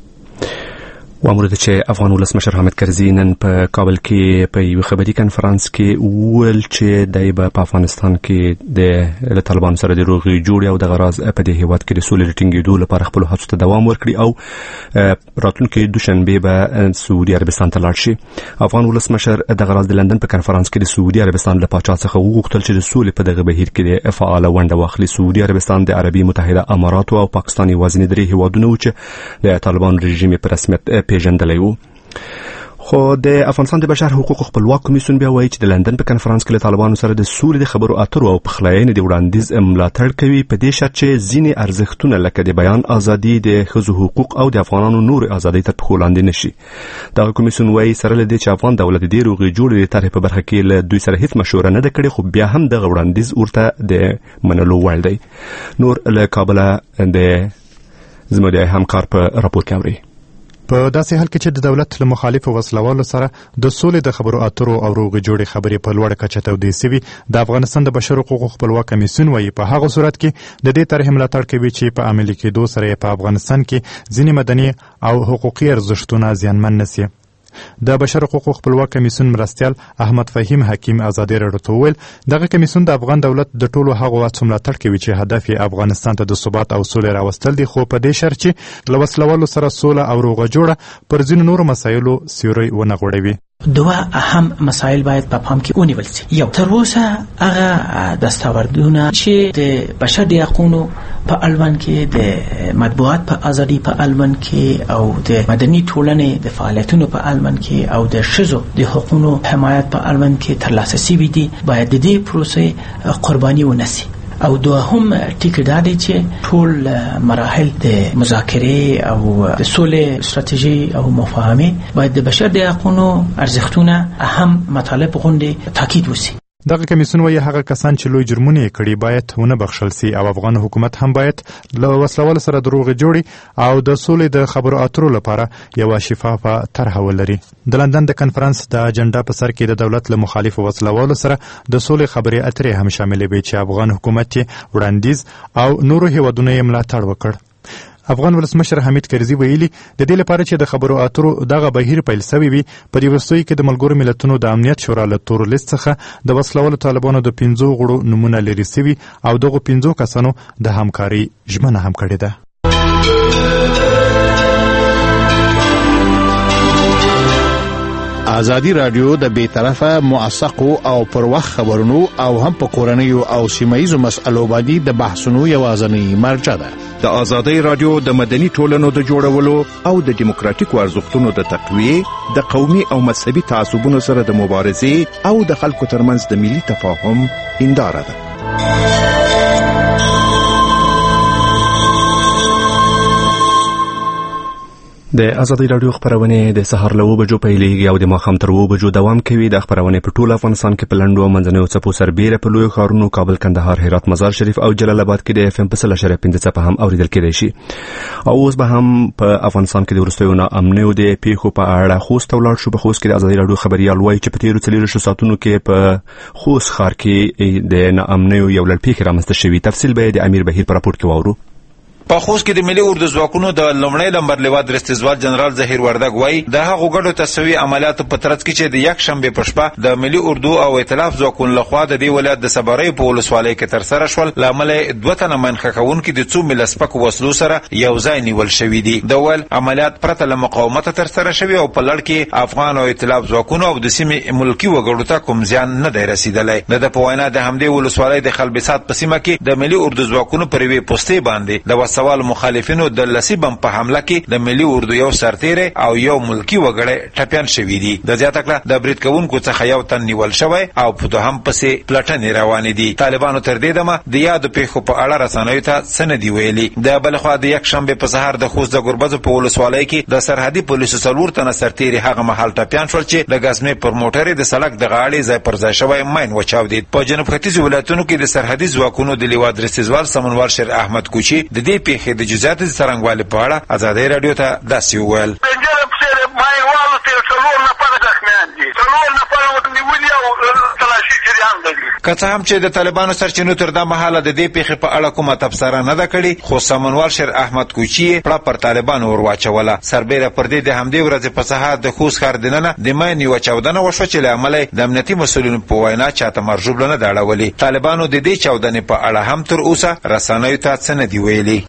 وامر چې افغان ولسمشر حامد کرزي نن په کابل کې په یو خبري کنفرانس کې وویل چې دای په افغانستان کې د طالبانو سره د روغي جوړ او د غراز په دې هیواد کې د سولې ټینګېدو لپاره خپل هڅو ته دوام ورکړي او راتلونکي دوشنبه به سعودي عربستان ته لاړ شي. افغان ولسمشر د غراز د لندن په کنفرانس کې د سعودي عربستان له پاچا څخه وغوښتل چې د سولې په دغه بهیر کې د فعال ونډه واخلي. سعودي عربستان د عربي متحده اماراتو او پاکستان یوازینی درې هیوادونه و چې د طالبان رژیم په رسمیت پیژندلی وو. خو د افغانستان د بشر حقوقو خپلواک کمیسیون بیا وایي چې د لندن په کنفرانس کې له طالبانو سره د سولې د خبرو اترو او پخلاینې د وړاندیز ملاتړ کوي په دې شرط چې ځینې ارزښتونه لکه د بیان ازادي، د ښځو حقوق او د افغانانو نور ازادۍ تر پښو لاندې نشي. دغه کمیسیون وایي سره له دې چې افغان دولت د روغې جوړې طرحې په برخه کې له دوی سره هیڅ مشوره نه ده کړې، خو بیا هم دغه وړاندیز ورته د منلو وړ دی. نور له کابله د زموږ د همکار په راپور کې اوري. په داسې حال کې چې د دولت له مخالفو وسلوالو سره د سولې د خبرو اترو او روغې جوړې خبرې په لوړه کچه تودې سوي، د افغانستان د بشر حقوقو خپلواک کمیسیون وایي په هغه صورت کې د دې طرحې ملاتړ کوي چې په عملي کېدو سره په افغانستان کې ځینې مدني او حقوقي ارزښتونه زیانمن نشي. د بشر حقوقو خپلواک کمیسیون مرستیال احمد فهیم حکیم ازادي راډیو ته وویل دغه کمیسیون د افغان دولت د ټولو هغو هڅو ملاتړ کوي چې هدف یې افغانستان ته د ثبات او سولې راوستل دي، خو په دې شرط چې له وسلوالو سره سوله او روغه جوړه پر ځینو نورو مسایلو سیوری ونه غوړوي. دوه اهم مسائل باید په پام کې ونیول شي. یو، تر اوسه هغه دستاوردونه چې د بشر د حقوقو په اړوند کې، د مطبوعات په ازادي په اړوند کې او د مدني ټولنې د فعالیتونو په اړوند کې او د ښځو د حقوقو حمایت په اړوند کې ترلاسه شوي دي، باید د دې پروسې قرباني ونشي. او دوهم ټکی دا دی چې ټول مراحل د مذاکرې او د سولې استراتیژي او مفاهمه باید د بشر د حقوقو ارزښتونه اهم مطالب غونډې تاکید وشي. دغه کمیسیون وایي هغه کسان چې لوی جرمونه یې کړي باید ونه بخښل سي او افغان حکومت هم باید له وسلوالو سره د روغې جوړې او د سولې د خبرو اترو لپاره یوه شفافه طرحه ولري. د لندن د کنفرانس د اجنډا په سر کې د دولت له مخالفو وسلوالو سره د سولې خبرې اترې هم شاملې وي چې افغان حکومت یې وړاندیز او نورو هیوادونو یې ملاتړ وکړ. افغان ولسمشر حمید کرزي ویلي د دې لپاره چې د خبرو اترو دغه بهیر پیل شوی وي په دې وروستیو کې د ملګرو ملتونو د امنیت شورا له تور لیست څخه د وسلوالو طالبانو د پنځو غړو نمونه لرې شوي او دغو پنځو کسانو د همکارۍ ژمنه هم کړې ده. ازادي رادیو د بې طرفه موثقو او پر وخت خبرونو او هم په کورنیو او سیمایي مسایلو باندې د بحثونو یوازینی مرجع ده. د ازادي رادیو د مدني ټولنو د جوړولو او د دیموکراتیکو ارزښتونو د تقویه، د قومي او مذهبي تعصبونو سره د مبارزې او د خلکو ترمنځ د ملي تفاهم هنداره ده. د ازادي رادیو خبرونه د سهار له وبجو پیلېږي او د ماښام تر وبجو دوام کوي. د خبرونه په ټول افغانستان کې په لندو منځنیو څپو سربېره په لوی ښارونو کابل، کندهار، هرات، مزار شریف او جلال آباد کې د اف ام په سل اشاریه پنځه څپه هم اوریدل کېدای شي. او اوس به هم په افغانستان کې د وروستیو ناامنیو د پیښو په اړه خوست ولاړ شو. په خوست کې د ازادي رادیو خبريال وایي چې په تیرو څلورو ساعتونو کې په خوست ښار کې د ناامنیو یو لړ پیښې رامنځته شوې. تفصیل به د امیر بهیر په راپور کې واورو. په خوست کې د ملي اردو ځواکونو د لومړی نمبر لیواد رستزوال جنرال ظهیر وردګ وایي د هغو ګډو تسوي عملیاتو په ترڅ کې چې د یک شنبه په شپه د ملي اردو او ائتلاف ځواکونو لخوا د دې ولایت د صبرۍ په ولسوالۍ کې تر سره شول، لامل دوه تنه منخه کوونکي د څو ملسپک وسلو سره یو ځای نیول شوی دي. د ول عملیات پرته له مقاومت تر سره شوی او په لړ کې افغان او ائتلاف ځواکونو او د سیمې ملکی وګړو ته کوم زیان نه دی رسیدلی. د په وینا د همدې ولسوالۍ د خلبسات په سیمه کې د ملي اردو ځواکونو پر وی پوسټې باندې د وسوال مخالفین نو د لسیبم په حمله کې د ملي اردو یو سرتیره او یو ملکی وګړی ټپيان شوی دي. د زیاته کړه د برید کوونکو څخه یو تن نیول شوی او په دوهم پسې پلټنې روانې دي. طالبانو تر دې دمه د یاد پیښو په اړه رسنیو ته سندي ویلي. د بلخوا د یک شنبه په سهار د خوست د ګربز په ولسوالۍ کې د سرحدي پولیسو څلور تنه سرتیري هغه مهال ټپيان شول چې د غزمې پر موټر د سړک د غاړې ځای پر ځای شوی ماین وچاودید. په جنوب ختیځ ولایتونو کې د سرحدي ځواکونو د لیواد رستزوال سمنوال شیر احمد کوچی د دې پیښې د جزئیات څرنګوالي په اړه ازادي رادیو ته داسې وویل. که څه هم چې د طالبانو سرچینو تر دا مهاله د دې پیښې په اړه کومه تبصره نه ده کړې، خو سمنوال شیر احمد کوچی پړه پر طالبانو ور واچوله. سربیره پر دې د همدې ورځې په سهار د خوست ښار دننه د ماین یوه چاودنه وشوه چې له امله د امنیتي مسؤلینو په وینا چاته مرجوبله نه ده اړولې. طالبانو د دې چاودنې په اړه هم تر اوسه رسنیو ته څه نه دي ویلي.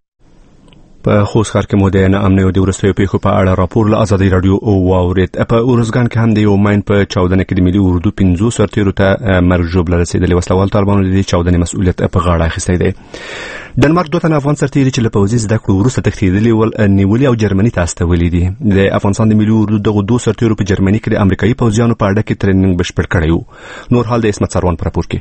په خوست ښار کې مو د ناامنیو د وروستیو پیښو په اړه راپور له ازادي رادیو واورید. په اورزګان کې هم د یو ماین په چاودنه کې د ملي اردو پنځو سرتیرو ته مرګ ژوبله رسېدلې. وسلوال طالبانو د دې چاودنې مسؤلیت په غاړه اخیستی دی. ډنمارک دوه تنه افغان سرتیري چې له پوځي زده کړو وروسته تښتېدلي ول نیولي او جرمني ته استولي دي. د افغانستان د ملي اردو دغو دوه سرتیرو په جرمني کې د امریکایي پوځیانو په اډه کې ترېننګ بشپړ کړی و. نور حال د اسمت سروان په راپور کې.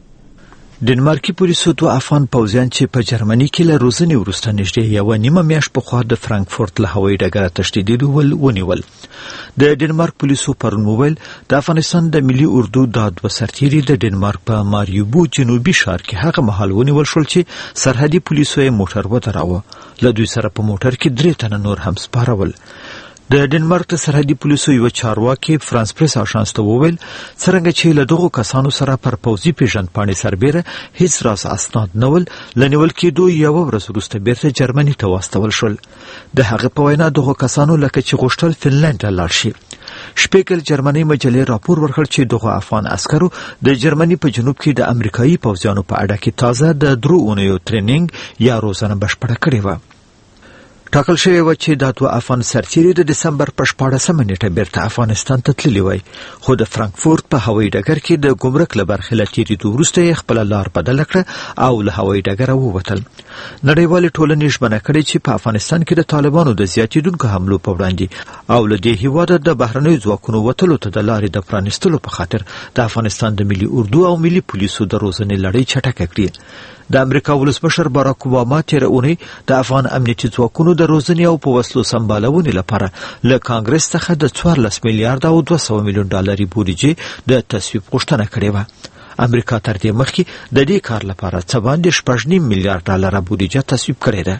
ډنمارکي پولیسو دوه افغان پوځیان چې په جرمني کې له روزنې وروسته نږدې یوه نیمه میاشت پخوا د فرانکفورت له هوایي ډګره تښتېدلي ول ونیول. د ډنمارک پولیسو پرون وویل د افغانستان د ملي اردو دا دوه سرتیري د ډنمارک په ماریوبو جنوبي ښار کې هغه مهال ونیول شول چې سرحدي پولیسو یې موټر ودراوه. له دوی سره په موټر کې درې تنه نور هم سپاره ول. د ډنمارک د سرحدي پولیسو یو چارواکي فرانس پریس آژانس ته وویل څرنګه چې له دغو کسانو سره پر پوځي پیژندپاڼې سربیره هیڅ راز اسناد نه ول، له نیول کېدو یوه ورځ وروسته بیرته جرمني ته واستول شول. د هغه په وینا دغو کسانو لکه چې غوښتل فنلنډ ته لاړ شي. شپیګل جرمني مجلې راپور ورکړ چې دغه افغان عسکرو د جرمني په جنوب کې د امریکایي پوځیانو په اډه کې تازه د درو اونیو ټریننګ یا روزنه بشپړه کړې وه. ټاکل شوی و چې دا دوه افغان سرتیري د دسمبر په شپاړسمه نیټه بیرته افغانستان ته تللي وای، خو د فرانکفورت په هوایي ډګر کې د ګمرک له برخې له تېرېدو وروسته یې خپله لار بدله کړه او له هوایي ډګره ووتل. نړیوالې ټولنې ژمنه کړې چې په افغانستان کې د طالبانو د زیاتېدونکو حملو په وړاندې او له دې هېواده د بهرنیو ځواکونو وتلو ته د لارې د پرانیستلو په خاطر د افغانستان د ملي اردو او ملي پولیسو د روزنې لړۍ چټکه کړي. د امریکا ولسمشر باراک اوباما تېره اونۍ د افغان امنیتي ځواکونو د روزنې او په وسلو سمبالونې لپاره له کانګرس څخه د څوارلس میلیارډ او دوه سوه میلیون ډالري بودیجې د تصویب غوښتنه کړې وه. امریکا تر دې مخکې د دې کار لپاره څه باندې شپږ نیم میلیارډ ډالره بودیجه تصویب کړې ده.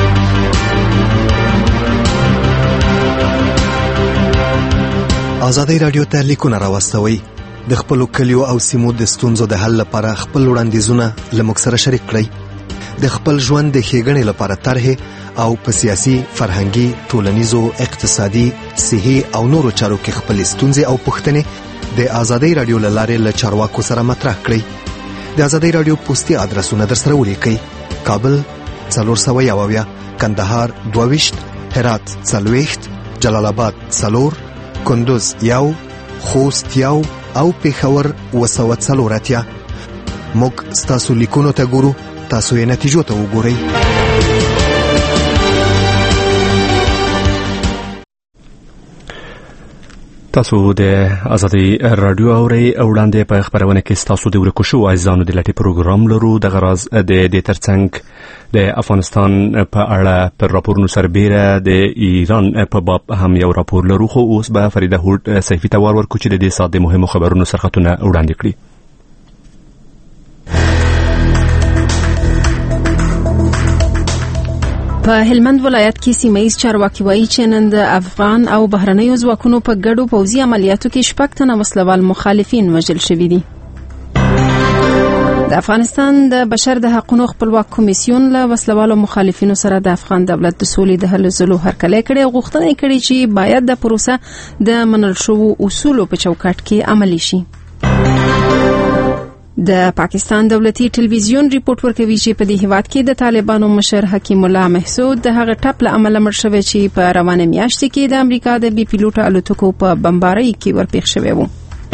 ازادي رادیو ته لیکونه راواستوئ. د خپلو کلیو او سیمو د ستونزو د حل لپاره خپل وړاندیزونه له موږ سره شریک کړئ. د خپل ژوند د ښېګڼې لپاره طرحې او په سیاسي، فرهنګي، ټولنیزو، اقتصادي، صحي او نورو چارو کې خپلې ستونزې او پوښتنې د ازادي رادیو له لارې له چارواکو سره مطرح کړئ. د ازادي رادیو پوسټي ادرسونه در سره ولیکئ: کابل څلور سوه یو اویا، کندهار دوه ویشت، هرات څلوېښت، جلال آباد څلور، کندوز یو، خوست یو او پېښور اوه سوه څلور اتیا. موږ ستاسو لیکونو ته ګورو، تاسو یې نتیجو ته وګورئ. تاسو د ازادي رادیو اوري او وړاندې په خبرونه کې تاسو د ورکو شو عزیزانو د لټي پروګرام لرو. د غراز د د ترڅنګ د افغانستان په اړه پر راپورونو سربېره د ایران په باب هم یو راپور لرو، خو اوس به فریده هوډ سیفي ته ور ورکو چې د دې ساده مهمو خبرونو سرخطونه وړاندې کړي. په هلمند ولایت کې سیمه‌یز چارواکي وایي چې نن د افغان او بهرنیو ځواکونو په ګډو پوځي عملیاتو کې شپږ تنه وسلوال مخالفین وژل شوي دي. د افغانستان د بشر د حقوقو خپلواک کمیسیون له وسلوالو مخالفینو سره د افغان دولت د سولې د هلو ځلو هرکلی کړی او غوښتنه کړې چې باید د پروسه د منل شوو اصولو په چوکاټ کې عملي شي. د پاکستان دولتي ټلویزیون ریپورت ورکوي چې په دې هیواد کې د طالبانو مشر حکیم الله محسود د هغه ټپ له امله مړ شوی چې په روانه میاشت کې د امریکا د بي پیلوټ الوتکو په بمبارۍ کې ورپېښ شوی و.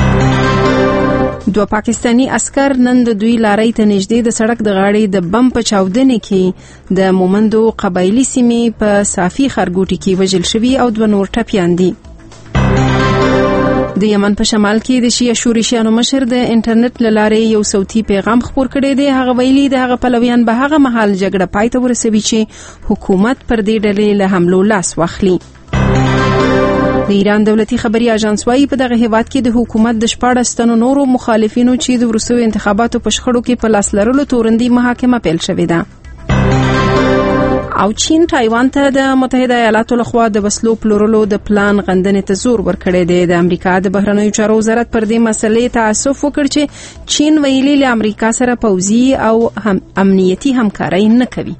دوه پاکستانی عسكر نن د دوی لارۍ ته نږدې د سړک د غاړې د بم په چاودنې کې د مومندو قبایلی سیمې په صافي خرګوټي کې وژل شوي او دوه نور ټپیان دي. د یمن په شمال کې د شیعه شورشیانو مشر د انټرنیټ لارې یو صوتي پیغام خپور کړی دی. هغه ویلي د هغه پلویان به هغه مهال جګړه پای ته ورسوي چې حکومت پر دې ډلې له حملو لاس واخلي. د ایران دولتي خبري اژانس وايي په دغه هیواد کې د حکومت د شپاړس تنو نورو مخالفینو چې د وروستیو انتخاباتو په شخړو کې په لاس لرلو تورندي محاکمه پیل شوې ده. او چین تایوان ته د متحده ایالاتو لخوا د وسلو پلورلو د پلان غندنې ته زور ورکړی دی. د امریکا د بهرنیو چارو وزارت پر دې مسلې تاسف وکړ چې چین ویلي له امریکا سره پوځي او هم امنیتي همکاري نه کوي.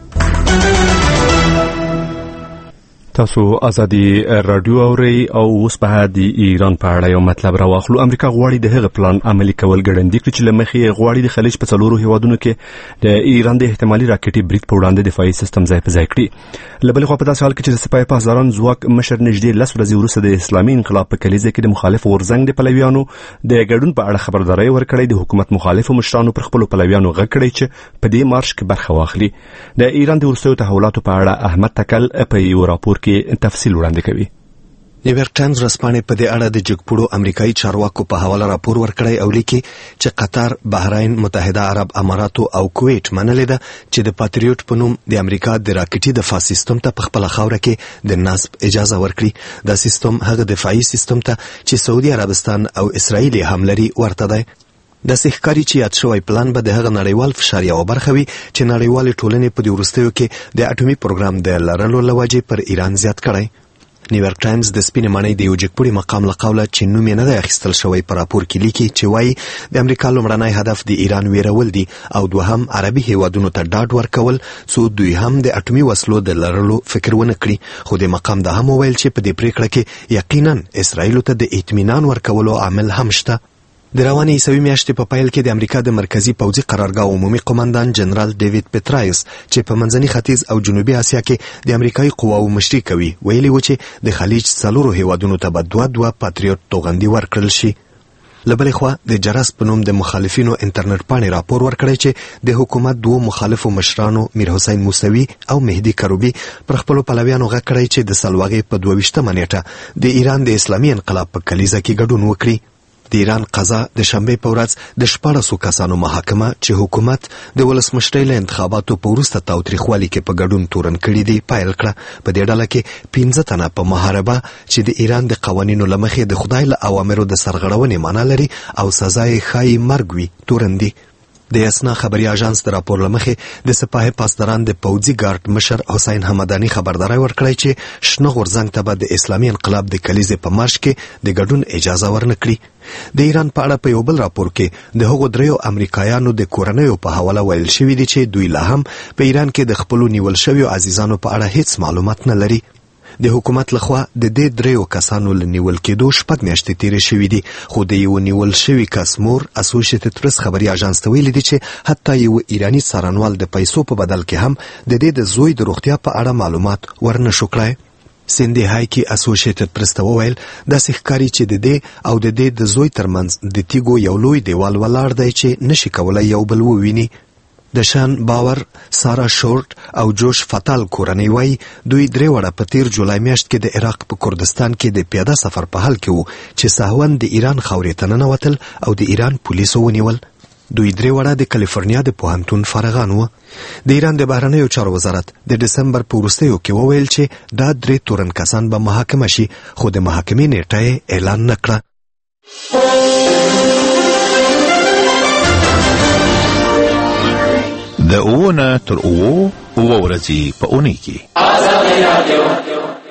تاسو ازادي رادیو اوري او اوس په د ایران په اړه یو مطلب راوخلو. امریکا غواړي د هغه پلان عملي کول ګړندې کړي چې لمخې غواړي د خلیج په څلورو هیوادونو کې د ایران د احتمالي راکټي برید په وړاندې دفاعي سیستم ځای په ځای کړي. لبل خو په داسې حال کې چې د سپاه پاسداران ځواک مشر نږدې لس ورځې وروسته د اسلامي انقلاب په کلیزه کې د مخالف ورزنګ د پلویانو د ګډون په اړه خبرداري ورکړې. د حکومت مخالفو مشرانو پر خپل پلویانو غږ کړی چې په دې مارش کې برخه واخلي. د ایران د وروستیو تحولاتو په اړه احمد تکل په یو راپور کې تفصیل وړاندې کوي. نیویارک ټایمز رسپانې په دې اړه د جګپوړو امریکایي چارواکو په حواله راپور ورکړی او لیکي چې قطر، بحرین، متحده عرب اماراتو او کویت منلې ده چې د پاتریوټ په نوم د امریکا د راکټي دفاع سیستم ته په خپل خاوره کې د نصب اجازه ورکړي. دا سیستم هغه دفاعي سیستم ته چې سعودي عربستان او اسرائیل هم لري ورته دی. د سحکاري چې یاد شوی پلان به د هغه نړیوال فشار یو برخه وي چې نړیوال ټولنې په دې وروستیو کې د اټومي پروګرام د لرلو لوجې پر ایران زیات کړی. نیویارک ټایمز د سپینې ماڼۍ د یو جګپوړي مقام له قوله چې نوم یې نه دی اخیستل شوی په راپور کې لیکي چې وایي د امریکا لومړنی هدف د ایران ویرول دي او دوهم عربي هیوادونو ته ډاډ ورکول څو دوی هم د اټومي وسلو د لرلو فکر ونه کړي. خو د مقام دا هم وویل چې په دې پریکړه کې یقینا اسرائیل ته د اطمینان ورکولو عامل هم شته. د روانې عیسوي میاشتې په پیل کې د امریکا د مرکزی پوځي قرارګاه عمومي قومندان جنرال ډیوډ پټرایس چې په منځني ختیځ او جنوبي اسیا کې د امریکایي قواو مشري کوي ویلي و چې د خلیج څلورو هیوادونو ته به دوه دوه پاتریوټ توغندي ورکړل شي. لبلې خوا د جرس په نوم د مخالفینو انټرنیټ باندې راپور ورکړی چې د حکومت دوه مخالفو مشرانو میر حسین موسوي او مهدي کروبي پر خپل پلویانو غږ کړی چې د سلواغې په دوه ویشتمه نیټه د ایران د اسلامي انقلاب په کلیزه کې ګډون وکړي. د ایران قضا د شنبه په ورځ د شپاړسو کسانو محاکمه چې حکومت د ولسمشرۍ له انتخاباتو په وروسته تاوتریخوالي کې په ګډون تورن کړي دي پیل کړه. په دې ډله کې پنځه تنه په محاربه چې د ایران د قوانینو له مخې د خدای له اوامرو د سرغړونې معنا لري او سزا یې ښایي مرګ وي تورن دي. د اسنا خبري اژانس د راپور لمخې د سپاه پاسداران د پوځي ګارد مشر حسین حمداني خبرداري ورکړی چې شنه غورځنګ ته به د اسلامي انقلاب د کلیزې په مارش کې د ګډون اجازه ورنکړي. د ایران په اړه په یو بل راپور کې د هغو دریو امریکایانو د کورنیو په حواله ویل شوی دی چې دوی لا هم په ایران کې د خپلو نیول شویو عزیزانو په اړه هیڅ معلومات نه لري. د حکومت لخوا د دې دریو کسانو له نیول کېدو شپږ میاشتې تیرې شوې دي خو د یو نیول شوي کس مور اسوسییټډ پریس خبري اژانس ته ویلي دي چې حتی یو ایرانی څارنوال د پیسو په بدل کې هم د دې د زوی د روغتیا په اړه معلومات ورنشو کړی. سیندي هایکي اسوسییټډ پریس ته وویل داسې ښکاري چې د دې او د دې د زوی ترمنځ د تیګو یو لوی دیوال ولاړ دی چې نشي کولای یو بل وویني. د شان باور، سارا شورت او جوش فتال کورنۍ وایي دوی درې وړه په تیر جولای میاشت کې د عراق په کردستان کې د پیاده سفر په حال کې وو چې سهون د ایران خاورې ته ننوتل او د ایران پولیسو ونیول. دوی درې وړه د کالیفورنیا د پوهنتون فارغان وو. د ایران د بهرنیو چارو وزارت د دسمبر په وروستیو کې وویل چې دا درې تورن کسان به محاکمه شي، خو د محاکمې نیټه یې اعلان نه کړه. د اوونه تر اوو اوه ورځې په اونۍ کې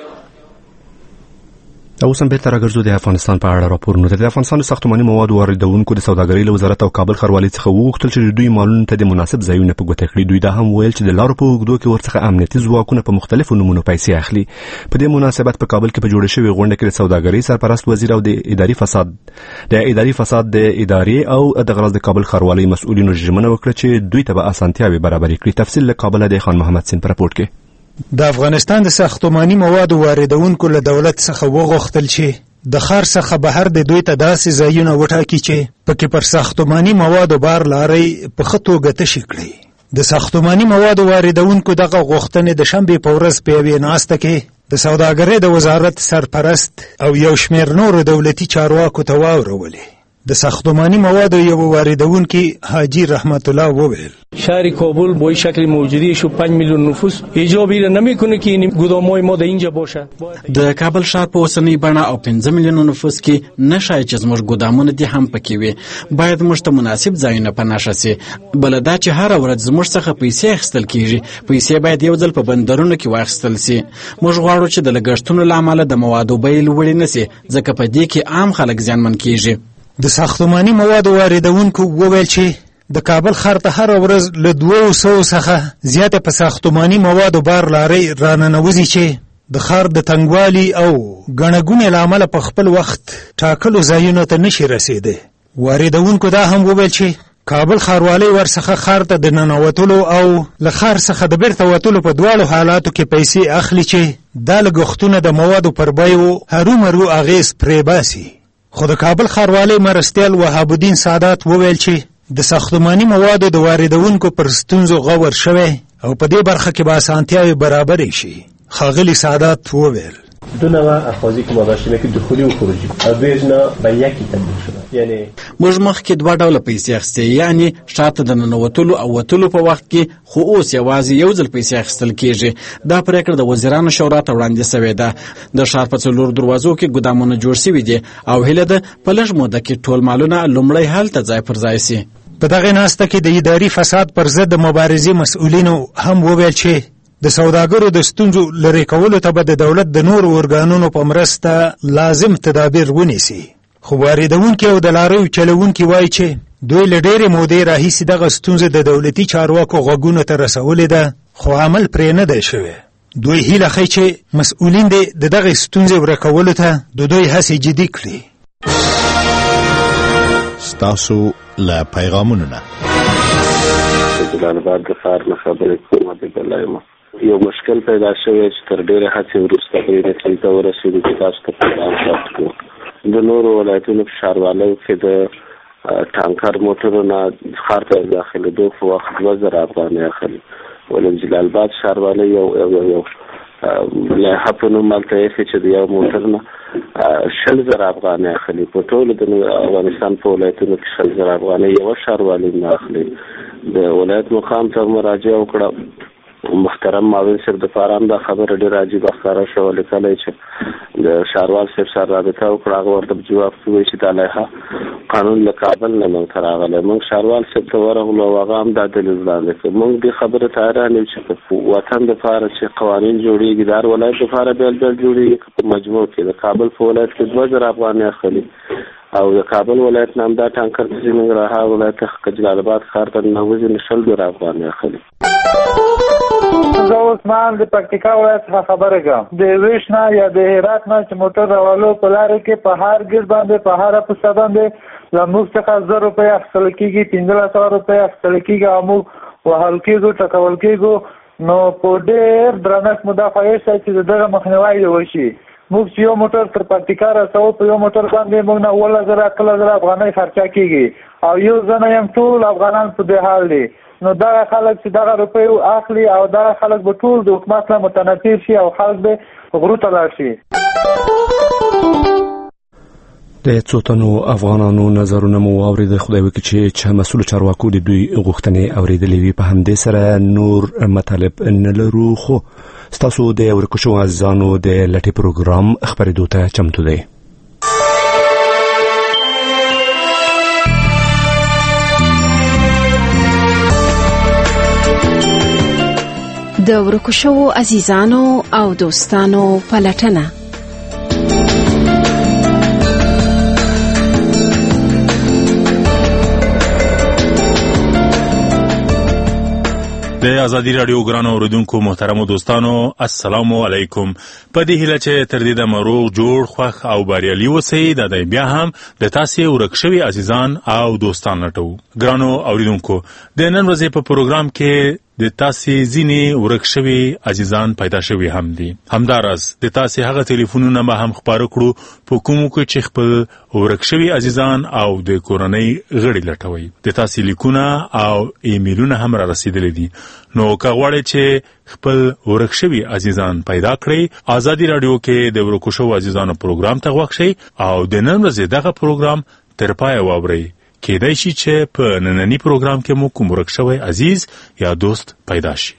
اوس هم بیرته راګرځو د افغانستان په اړه راپورونه. د افغانستان د ساختماني موادو واردونکو د سوداګرۍ له وزارت او کابل ښاروالۍ څخه وغوښتل چې دوی مالونو ته د مناسب ځایونه په ګوته کړي. دوی دا هم ویل چې د لارو په اوږدو کې ورڅخه امنیتي ځواکونه په مختلفو نومونو پیسې اخلي. په دې مناسبت په کابل کې په جوړه شوې غونډه کې د سوداګرۍ سرپرست وزیر او د اداري فساد د اداري فساد د ادارې او د غرض د کابل ښاروالۍ مسؤلینو ژمنه وکړه چې دوی ته به اسانتیاوي برابرې کړي. تفصیل له کابل د خان محمد سین په راپورټ کې. د افغانستان د ساختماني موادو واردونکو له دولت څخه وغوښتل چې د ښار څخه بهر د دوی ته داسې ځایونه وټاکي چې پکې پر ساختماني موادو بار لارۍ په ښه توګه تشي کړي. د ساختماني موادو واردونکو دغه غوښتنې د شنبې په ورځ په یوې ناسته کې د سوداګرۍ د وزارت سرپرست او یو شمېر نورو دولتي چارواکو ته واورولې. د ساختمانی مواد یو واردونکي حاجی رحمت الله وویل شهر کابل با این شکل موجودیش و پنج میلیون نفوس ایجابی را نمیکنه که این گدامای ما در اینجا باشه. د کابل ښار په اوسنۍ بڼه او پنځه میلیونه نفوس کې نشای چې زموږ ګدامونه دي هم پکې وي. باید موږ ته مناسب ځایونه په نښه سي. بل دا چې هر ورځ زموږ څخه پیسې اخیستل کیږي، پیسې باید یو ځل په بندرونو کې واخیستل سي. موږ غواړو چې د لګښتونو له امله د موادو بیې لوړې نه سي، ځکه په دې کې عام خلک زیانمن کیږي. د ساختمانی موادو واردونکو وویل چې د کابل ښار ته هر ورځ له دوه سوو څخه زیاته په ساختمانی موادو بار لارۍ راننوځي چې د ښار د تنګوالي او ګڼهګونې له امله په خپل وخت ټاکلو ځایونو ته نشي رسېدی. واردونکو دا هم وویل چې کابل ښاروالۍ ورڅخه ښار ته د ننوتلو او له ښار څخه د بیرته وتلو په دواړو حالاتو کې پیسې اخلي چې دا لګښتونه د موادو پر بیو هرومرو اغېز پرې باسي. خو د کابل ښاروالۍ مرستیال وهاب الدین سادات وویل چې د ساختماني موادو د واردونکو پر ستونزو غور شوی او په دې برخه کې به اسانتیاوې برابرې شي. ښاغلي سادات وویل دو نوع اخاذی که ما داشتیم که دخولی و خروجی دوی اجنا به یکی تبدیل شده. یعنی موږ مخکې دوه ډوله پیسې اخیستې، یعنی شاته د ننوتلو او وتلو په وخت کې، خو اوس یوازې یو ځل پیسې اخیستل کیږي. دا پریکړه د وزیرانو شورا ته وړاندې شوې ده. د ښار په څلور دروازو کې ګدامونه جوړ شوي دي او هیله ده په لږ موده کې ټول مالونه لومړی هلته ځای پر ځای سي. په دغه ناسته کې د اداري فساد پر ضد د مبارزې مسؤلینو هم وویل چې د سوداګرو د ستونزو لرې کولو ته به د دولت د نورو ارګانونو په مرسته لازم تدابیر ونیسي. خو واردونکي او د لاریو چلوونکي وایي چې دوی له ډېرې مودې راهیسې دغه ستونزه د دولتي چارواکو غوږونو ته رسولې ده، خو عمل پرې نه دی شوی. دوی هیله ښیي چې مسؤلین دې د دغې ستونزې ورکولو ته د دوی هڅې جدي کړي. ستاسو له پیغامونو نه جلال آباد د ښار نه خبرې کوم. عبدالله یم. یو مشکل پیدا شوی چې تر ډېرې هڅې وروسته پرې نتیجې ته ورسېدو چې تاسو ته پیغام ثبت کړو. د نورو ولایتونو په ښاروالۍ کې د ټانکر موټرونه ښار ته داخلېدو په وخت دوه زره افغانۍ اخلي، ولې جلال آباد ښاروالۍ یو یو یو لایحه په نوم هلته ایښې چې د یو موټر نه شل زره افغانۍ اخلي. په ټولو د افغانستان په ولایتونو کې شل زره افغانۍ یوه ښاروالۍ نه اخلي. د ولایت مقام ته مراجعه وکړه، محترم معاون صاحب د پاره هم دا خبره ډېره عجیبه ښکاره شوه. لیکلی چې د ښاروال صاحب سره رابطه وکړه، هغه ورته جواب کې وایي چې دا لایحه قانون له کابل نه موږ ته راغلی. موږ ښاروال صاحب ته ورغلو او هغه هم دا دلیل وړاندې کړ. موږ دې خبرې ته حیران یو چې په وطن دپاره چې قوانین جوړېږي د هر ولایت دپاره بیل بیل جوړېږي، که په مجموع کې د کابل په ولایت کې دوه زره افغانۍ اخلي او د کابل ولایت نه هم دا ټانکر چې ننګرهار ولایت ته جلال آباد ښار ته ننوځي نو شل زره افغانۍ اخلي. زه اوس مهال د پکتیکا ولایت څخه خبره کوم. د ویش نه یا د هرات نه چې موټر راولو په لاره کې په هر ګز باندې په هره پسه باندې له موږ څخه زر روپۍ اخیستل کېږي، پنځلس سوه روپۍ اخیستل کېږي او موږ وهل کېږو، ټکول کېږو. نو په ډېر درنښت مو دا خواهش دی چې د دغه مخنیوی وشي. موږ چې یو موټر تر پکتیکا رسوو په یو موټر باندې موږ نه اوله زره اتلس زره افغانۍ خرچه کېږي او یو زه نه یم ټول افغانان په دې حال دي. نو دغه خلک چې دغه روپۍ اخلي او دغه خلک به ټول د حکومت نه متنفر شي او خلک به غرو ته لاړ شي. د څو تنو افغانانو نظرونه مو واورېدل. خدای وکړي چې چا مسؤل چارواکو د دوی غوښتنې اورېدلې وي. په همدې سره نور مطالب نه لرو، خو ستاسو د ورکو شوو عزیزانو د لټۍ پروګرام خپرېدو ته چمتو دی. د ورکو شوو عزیزانو او دوستانو پلټنه. د ازادي رادیو ګرانو اوریدونکو محترمو دوستانو السلام علیکم. په دې هیله چې تر دې د مروغ جوړ خوښ او بریالي اوسئ. دا د بیا هم د تاسو ورک شوي عزیزان او دوستان لټو. ګرانو اوریدونکو د نن ورځې په پروګرام کې د تاسو ځینې ورک شوي عزیزان پیدا شوي هم دي. همدارس د تاسو هغه ټلیفونونه به هم خبرو کړو په کومو کې چې خپل ورک شوي عزیزان او د کورنۍ غړي لټوي. د تاسو لیکونه او ایمیلونه هم را رسیدلي دي. نو که غواړئ چې خپل ورک شوي عزیزان پیدا کړئ، ازادي رادیو کې د ورکو شوو عزیزانو پروګرام ته غوږ شئ او د نن ورځې دغه پروګرام تر پایه واورئ. کېدای شي چې په نننی پروګرام کې مو کوم ورک شوی عزیز یا دوست پیدا شي.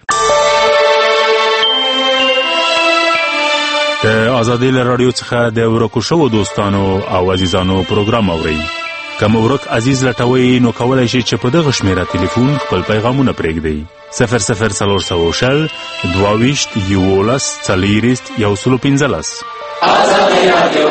د ازادي رادیو څخه د ورکو شوو دوستانو او عزیزانو پروګرام اورئ. کوم ورک عزیز لټوي نو کولای شي چې په دغه شمیره ټلیفون خپل پیغامونه پرېږدئ. صفر صفر څلور سوه شل دوه ویشت یولس څلېرویشت یو سل پنځلس. ازادي رادیو.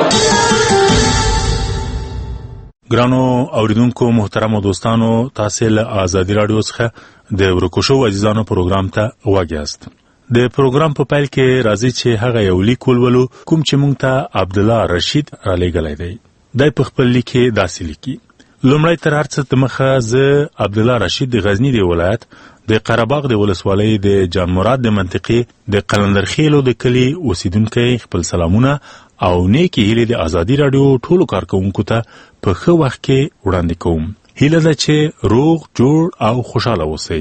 ګرانو اوریدونکو محترمو دوستانو، تاسو له ازادي رادیو څخه د ورکو شوو عزیزانو پروګرام ته غوږ یاست. د پروګرام په پیل کې راځي چې هغه یو لیک ولولو کوم چې موږ ته عبدالله رشید را لېږلی دی. دای په خپل لیک کې داسې لیکي: لومړی تر هر څه دمخه زه عبدالله رشید د غزني د ولایت د قرهباغ د ولسوالۍ د جان مراد د منطقې د قلندرخیلو د کلي اوسیدونکی خپل سلامونه او نیکی هیلې د ازادي رادیو ټولو کارکوونکو ته په ښه وخت کې وړاندې کوم. هیله ده چې روغ جوړ او خوشحاله اوسئ.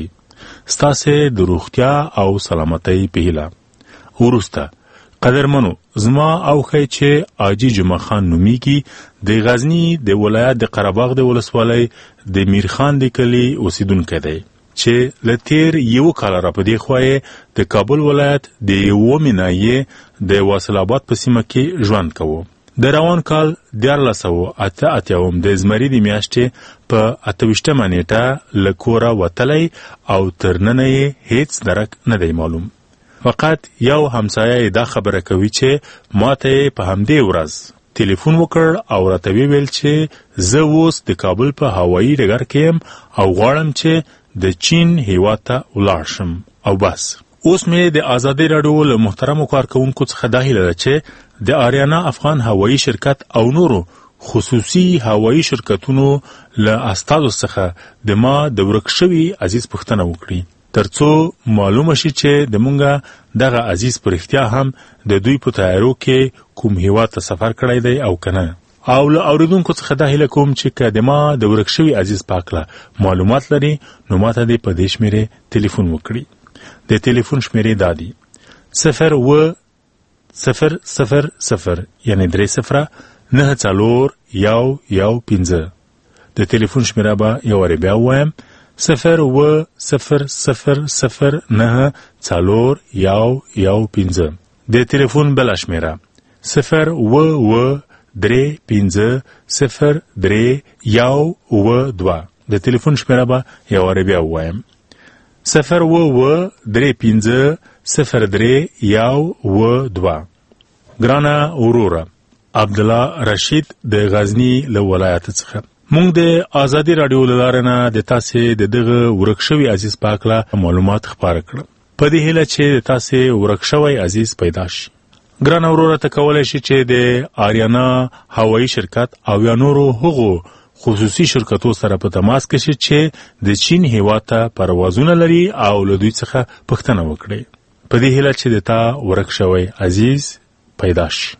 ستاسې د روغتیا او سلامتۍ په هیله. وروسته قدرمنو، زما او خی چې آجي جمعه خان نومیږي، د غزني د ولایت د قرهباغ د ولسوالۍ د میرخان د کلي اوسیدونکی دی چې له تیر یو کال را په دې خوا د کابل ولایت د یومې ناحیې د واصل آباد په سیمه کې ژوند کوو. د روان کال دیارلس سوه اته اتیاوم د زمري د میاشتې په اته ویشتمه نیټه له کوره وتلی او تر ننه یې هیڅ درک نه دی معلوم. فقط یو همسایه دا خبره کوي چې ماته په همدې ورځ ټلیفون وکړ او راته ویل چې زه اوس د کابل په هوایي ډګر کې یم او غواړم چې د چین هیواد ته ولاړ شم او بس. اوس مې د ازادي رادیو له محترمو کارکوونکو څخه دا هیله ده چې د آریانا افغان هوایي شرکت او نورو خصوصي هوایي شرکتونو له استادو څخه د ما د ورک شوي عزیز پوښتنه وکړي، ترڅو معلومه شي چې د مونږه دغه عزیز پر اختیا هم د دوی په تیارو کې کوم هیواد ته سفر کړی دی او کنه. او له اوریدونکو څخه دا هیله کوم چې که د ما د ورک شوي عزیز پاکله معلومات لري نو ماته دې په دې شمیرې ټلیفون وکړي. د ټلیفون شمیرې دا دي: صفر و صفر صفر صفر یعنی درې صفره نه څلور یو یو پنځه. د ټلیفون شمیره به یو وارې بیا ووایم: صفر و صفر صفر صفر نه څلور یو یو پنځه. د ټلیفون بله شمیره: صفر و و درې پنځه صفر درې یو و دوه. د ټلیفون شمیره به یو وارې بیا ووایم: صفر و و درې پنځه صفر درې یو و دوه. ګرانه وروره عبدالله رشید د غزني له ولایت څخه، مونږ د ازادي رادیو له لارې نه د تاسې د دغه ورک شوي عزیز پاکله معلومات خپاره کړل په دې هیله چې د تاسې ورک شوی عزیز پیدا شي. ګرانه وروره ته کولی شي چې د آریانا هوایي شرکت او یا نورو هغو خصوصي شرکتو سره په تماس کې شي چې د چین هیواد ته پروازونه لري او له دوی څخه پوښتنه وکړي. په دې هیله چې د تا ورک شوی عزیز پیدا شي.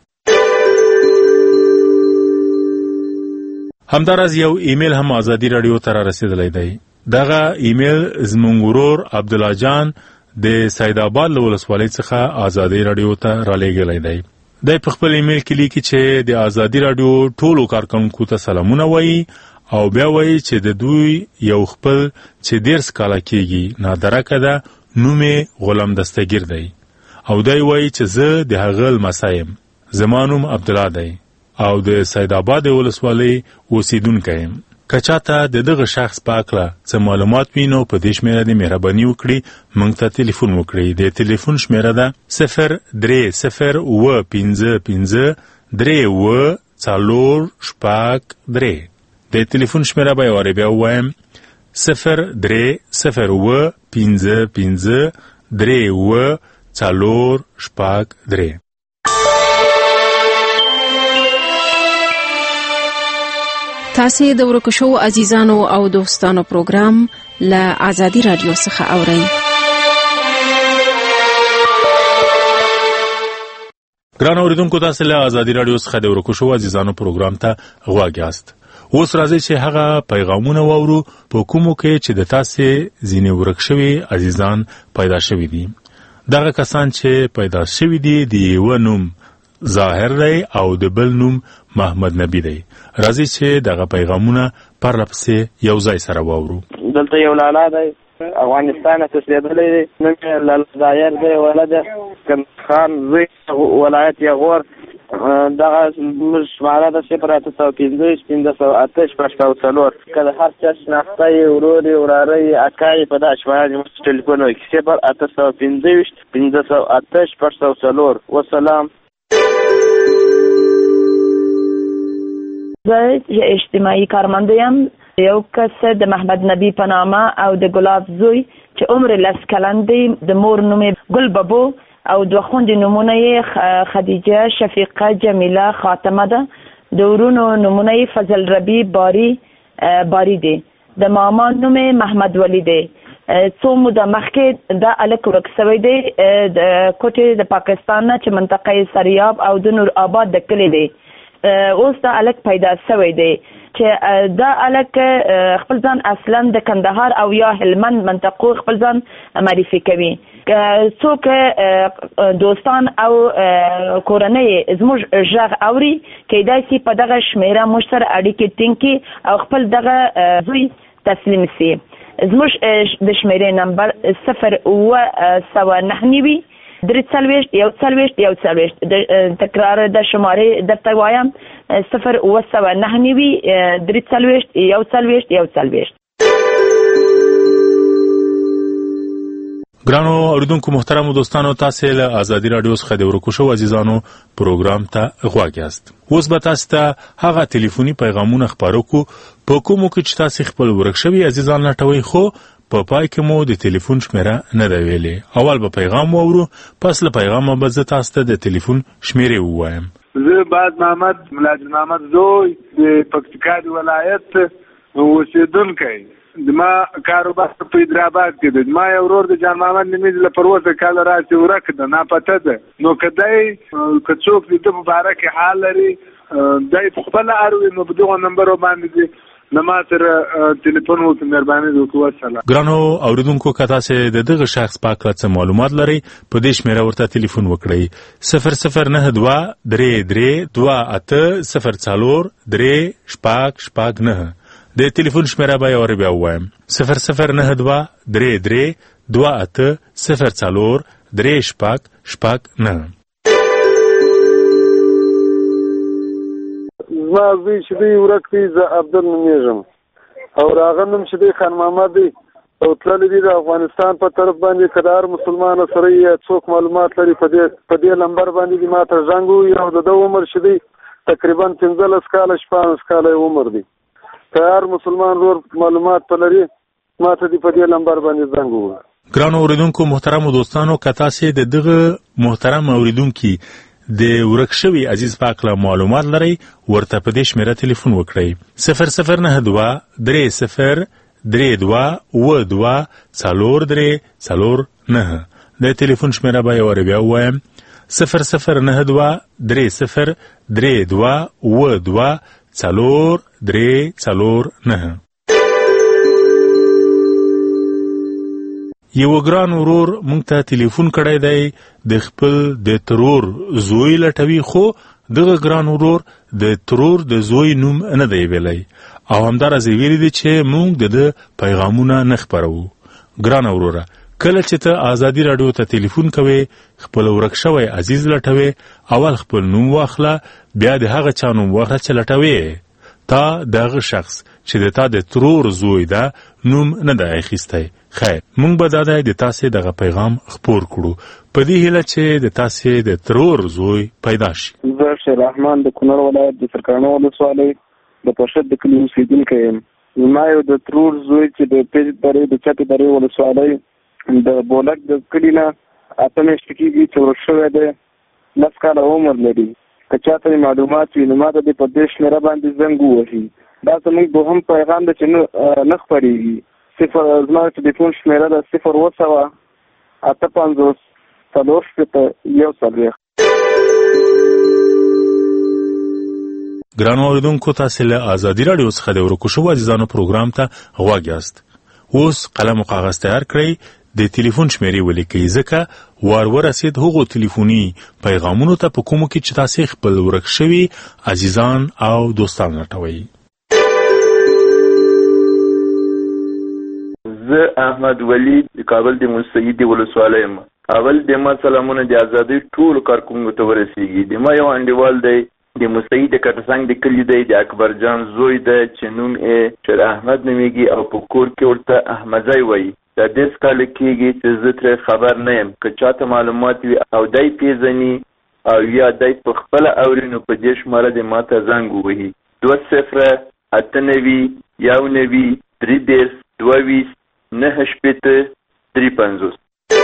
همداراز یو ایمیل هم ازادي رادیو ته را رسیدلی دی. دغه ایمیل زموږ ورور عبدالله جان د سید آباد له ولسوالۍ څخه ازادي رادیو ته را لیږلی دی. دی په خپل ایمیل کې لیکي چې د ازادي رادیو ټولو کارکوونکو ته سلامونه وایي او بیا وایي چې د دوی یو خپل چې دیرس کاله کېږي نادرکه ده، نوم یې غلام دستګیر دی او دی وایي چې زه د هغه لمسی یم. زما نوم عبدالله دی او د سید آباد ولسوالۍ اوسیدونکی یم. که چاته د دغه شخص په هکله څه معلومات وي نو په دې شمېره دې مهرباني وکړي موږ ته تلیفون وکړي. د تلیفون شمېره ده صفر درې صفر اوه پنځه پنځه درې اوه څلور شپږ درې. د تلیفون شمېره به یې وارې بیا ووایم صفر درې صفر اوه پنځه پنځه درې اوه څلور شپږ درې. تاسې د ورکو شو عزیزانو او دوستانو پروګرام له ازادي رادیو څخه اورئ. ګران اوریدونکو، تاسې له ازادي رادیو څخه د ورکو شو عزیزانو پروګرام ته غوږ یاست. اوس راځئ چې هغه پیغامونه واورو په کومو کې چې د تاسې ځینې ورک شوي عزیزان پیدا شوي دي. دغه کسان چې پیدا شوي دي د یوه نوم ظاهر دی او د بل نوم محمد نبی دی. راځي چې دغه پیغامونه پرله پسې یو ځای سره واورو. دلته یو لالا دی افغانستان ته تسلیدلی دی، نوم یې لالا ظاهر دی، ولد خان زوی ولایت یغور. دغه شماره ده صفر اته سوه پنځه پنځه سوه اته شپږ سوه څلور. که د هر چا شناخته یې ورور یې وراره یې اکا یې په دغه شماره زموږ ټلیفون وکړي صفر اته سوه پنځه ویشت پنځه سوه اته شپږ سوه څلور. وسلام. زه اجتماعي کارمنده یم. یو کس د محمد نبی په نامه او د ګلاب زوی چې عمر لس کلن دی، د مور نوم ګل بابو او دوه خوندې نومونه یې خدیجه، شفیقه، جمیله، خاتمه ده. د ورونو نومونه یې فضل ربی، باری باری دی. د ماما نوم محمد ولی دی. څو موده مخکې دا الک ورک شوی دی د کوټې د پاکستان نه چې منطقه سریاب او د نور آباد د کلی دی. اوس دا الک پیدا شوی دی چې دا الک خپل ځان اصلا د کندهار او یا هلمند منطقو خپل ځان معرفي کوي. څوک دوستان او کورنۍ زموږ غږ اوري کیدای شي په دغه شمیره موږ سره اړیکې ټینګ کړي او خپل دغه زوی تسلیم شي. زموږ د شمیرې نمبر صفر اوه سوه نهه نوي درې څلوېښت یو څلوېښت یو څلوېښت. تکرار د شمارې درته وایم صفر اوه سوه نهه نوي درې څلوېښت یو څلوېښت یو څلوېښت. ګرانو اوریدونکو محترمو دوستانو، تاسې له ازادي رادیو څخه د ورکو شو عزیزانو پروګرام ته غوږ یاست. اوس به تاسو ته هغه ټلیفوني پیغامونه خپاره کړو په کومو کې چې تاسې خپل ورک شوي عزیزان لټوئ، خو په پای کې مو د ټلیفون شمیره نه ده ویلې. اول به پیغام واورو، پس له پیغامه به زه تاسو ته د ټلیفون شمیرې ووایم. زه باز محمد ملاجل محمد زوی د پکتیکا د ولایت اوسېدونکی. ما کاروبار په حیدرآباد کې دی. ما یو ورور د جان محمد نومیز له پر اوسه کاله راځي ورک ده، ناپته ده. نو که دی که څوک د ده په باره کې حال لري دی په خپله اروي نو په دغو نمبرو باندې دي نه ما سره ټلیفون وکړي، مهرباني وکړئ. وسلام. ګرانو اوریدونکو، که تاسې د دغه شخص په هکله څه معلومات لرئ په دې شمېره ورته ټلیفون وکړئ صفر صفر نهه دوه درې درې دوه اته صفر څلور درې شپږ شپږ نهه. د ټلیفون شمېره به یې ور بیا ووایم صفر صفر نهه دوه درې درې دوه اته صفر څلور درې شپږ شپږ نهه. زما زوی چې دی ورک دی، زه عبدل نومېږم او د هغه نوم چې دی خان محمد دی او تللی دی د افغانستان په طرف باندې. که د هر مسلمان سره یې څوک معلومات لري په دې په دې نمبر باندې دې ما ته زنګ ووهي او د ده عمر چې دی تقریبا پنځلس کاله شپاړس کاله یې عمر دی. که هر مسلمان ورور معلومات په لري ما ته دې په دې نمبر باندې زنګ ووهي. ګرانو اوریدونکو محترمو دوستانو، که تاسې د دغه محترم اوریدونکي د ورک شوي عزیز پاک له معلومات لرئ ورته په دې شمیره ټلیفون وکړئ صفر صفر نه دوه درې صفر درې دوه اوه دوه څلور درې څلور نهه د ټلیفون شمیره به یو وارې بیا ووایم صفر صفر نه دوه درې صفر درې دوه اوه دوه څلور درې څلور نهه. یو ګران ورور مونږ ته ټلیفون کړی دی د خپل د ترور زوی لټوي خو دغه ګران ورور د ترور د زوی نوم نه دی ویلی او همدارسې ویلي دي چې مونږ د پیغامونه نه خپروو. ګران وروره کله چې ته ازادي راډیو ته ټلیفون کوې خپل ورک شوی عزیز لټوې اول خپل نوم واخله بیا د هغه چا نوم واخله چې لټوې تا دغه شخص چې د تا د ترور زوی ده نوم نه دی اخیستی. خیر مونږ به دا د تاسې دغه پیغام خپور کړو په دې هیله چې د تاسې د ترور زوی پیدا شي. زه شیر رحمان د کونړ ولایت د سرکاڼو ولسوالۍ د پرشد د کلي اوسېدونکی یم. زما یو د ترور زوی چې د پیج درې د چتې درې ولسوالۍ د بولک د کلي نه اته میاشتې کېږي چې ورک شوی دی لس کاله عمر لري. که چاته معلومات وي نو ما ته دې په دې شمېره باندې زنګ ووهي. دا زموږ دوهم پیغام دی چې نه خپرېږي. صفر زما ټلیفون شمېره ده صفر اوه سوه اته پنځوس څلور شپېته یو څلوېښت. ګرانو اورېدونکو تاسې له ازادي راډیو څخه د ورکو شوو عزیزانو پروګرام ته غوږ یاست. اوس قلم او کاغذ تیار کړئ د ټلیفون شمیرې ولیکئ ځکه وار ورسید هغو ټلیفوني پیغامونو ته په کومو کې چې تاسې خپل ورک شوي عزیزان او دوستان لټوئ. زه احمد ولی د کابل د مستعدي ولسوالۍ یم. اول د ما سلامونه د ازادۍ ټولو کارکوونکو ته ورسیږي. د ما یو انډیوال دی د مستعدي د کټسنګ د کلي دی د اکبر جان زوی دی چې نوم یې شیر احمد نومیږي او په کور کې ورته احمدی وایي. دا دېرش کاله کېږي چې زه ترې خبر نه یم. که چاته معلومات وي او دی پیژني او یا دی په خپله اوري نو په دې شماره د ما ته زنګ ووهي دوه صفره اته نوي یو نوي درې دېرش دوه ویشت نهه شپېته درې پنځوس.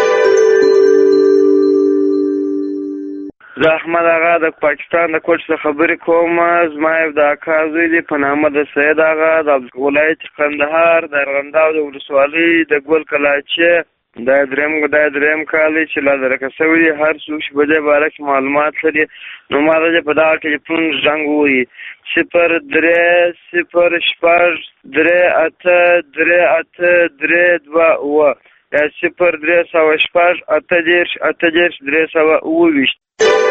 زه احمد آغا د پاکستان د کوچ څخه خبرې کوم. زما یو د اکا زوی دی په نامه د سید آغا د ولایت قندهار د ارغنداو د ولسوالۍ د ګل کلاچې دا دریم دا دریم کال چې لا درکه سوي دي. هر څوک چې په دې باره کې معلومات لري نو ما ته په دغه ټلیفون زنګ ووهي صفر درې صفر شپږ درې اته درې اته درې دوه اووه یا صفر درې سوه شپږ اته دېرش اته دېرش درې سوه اووه ویشت.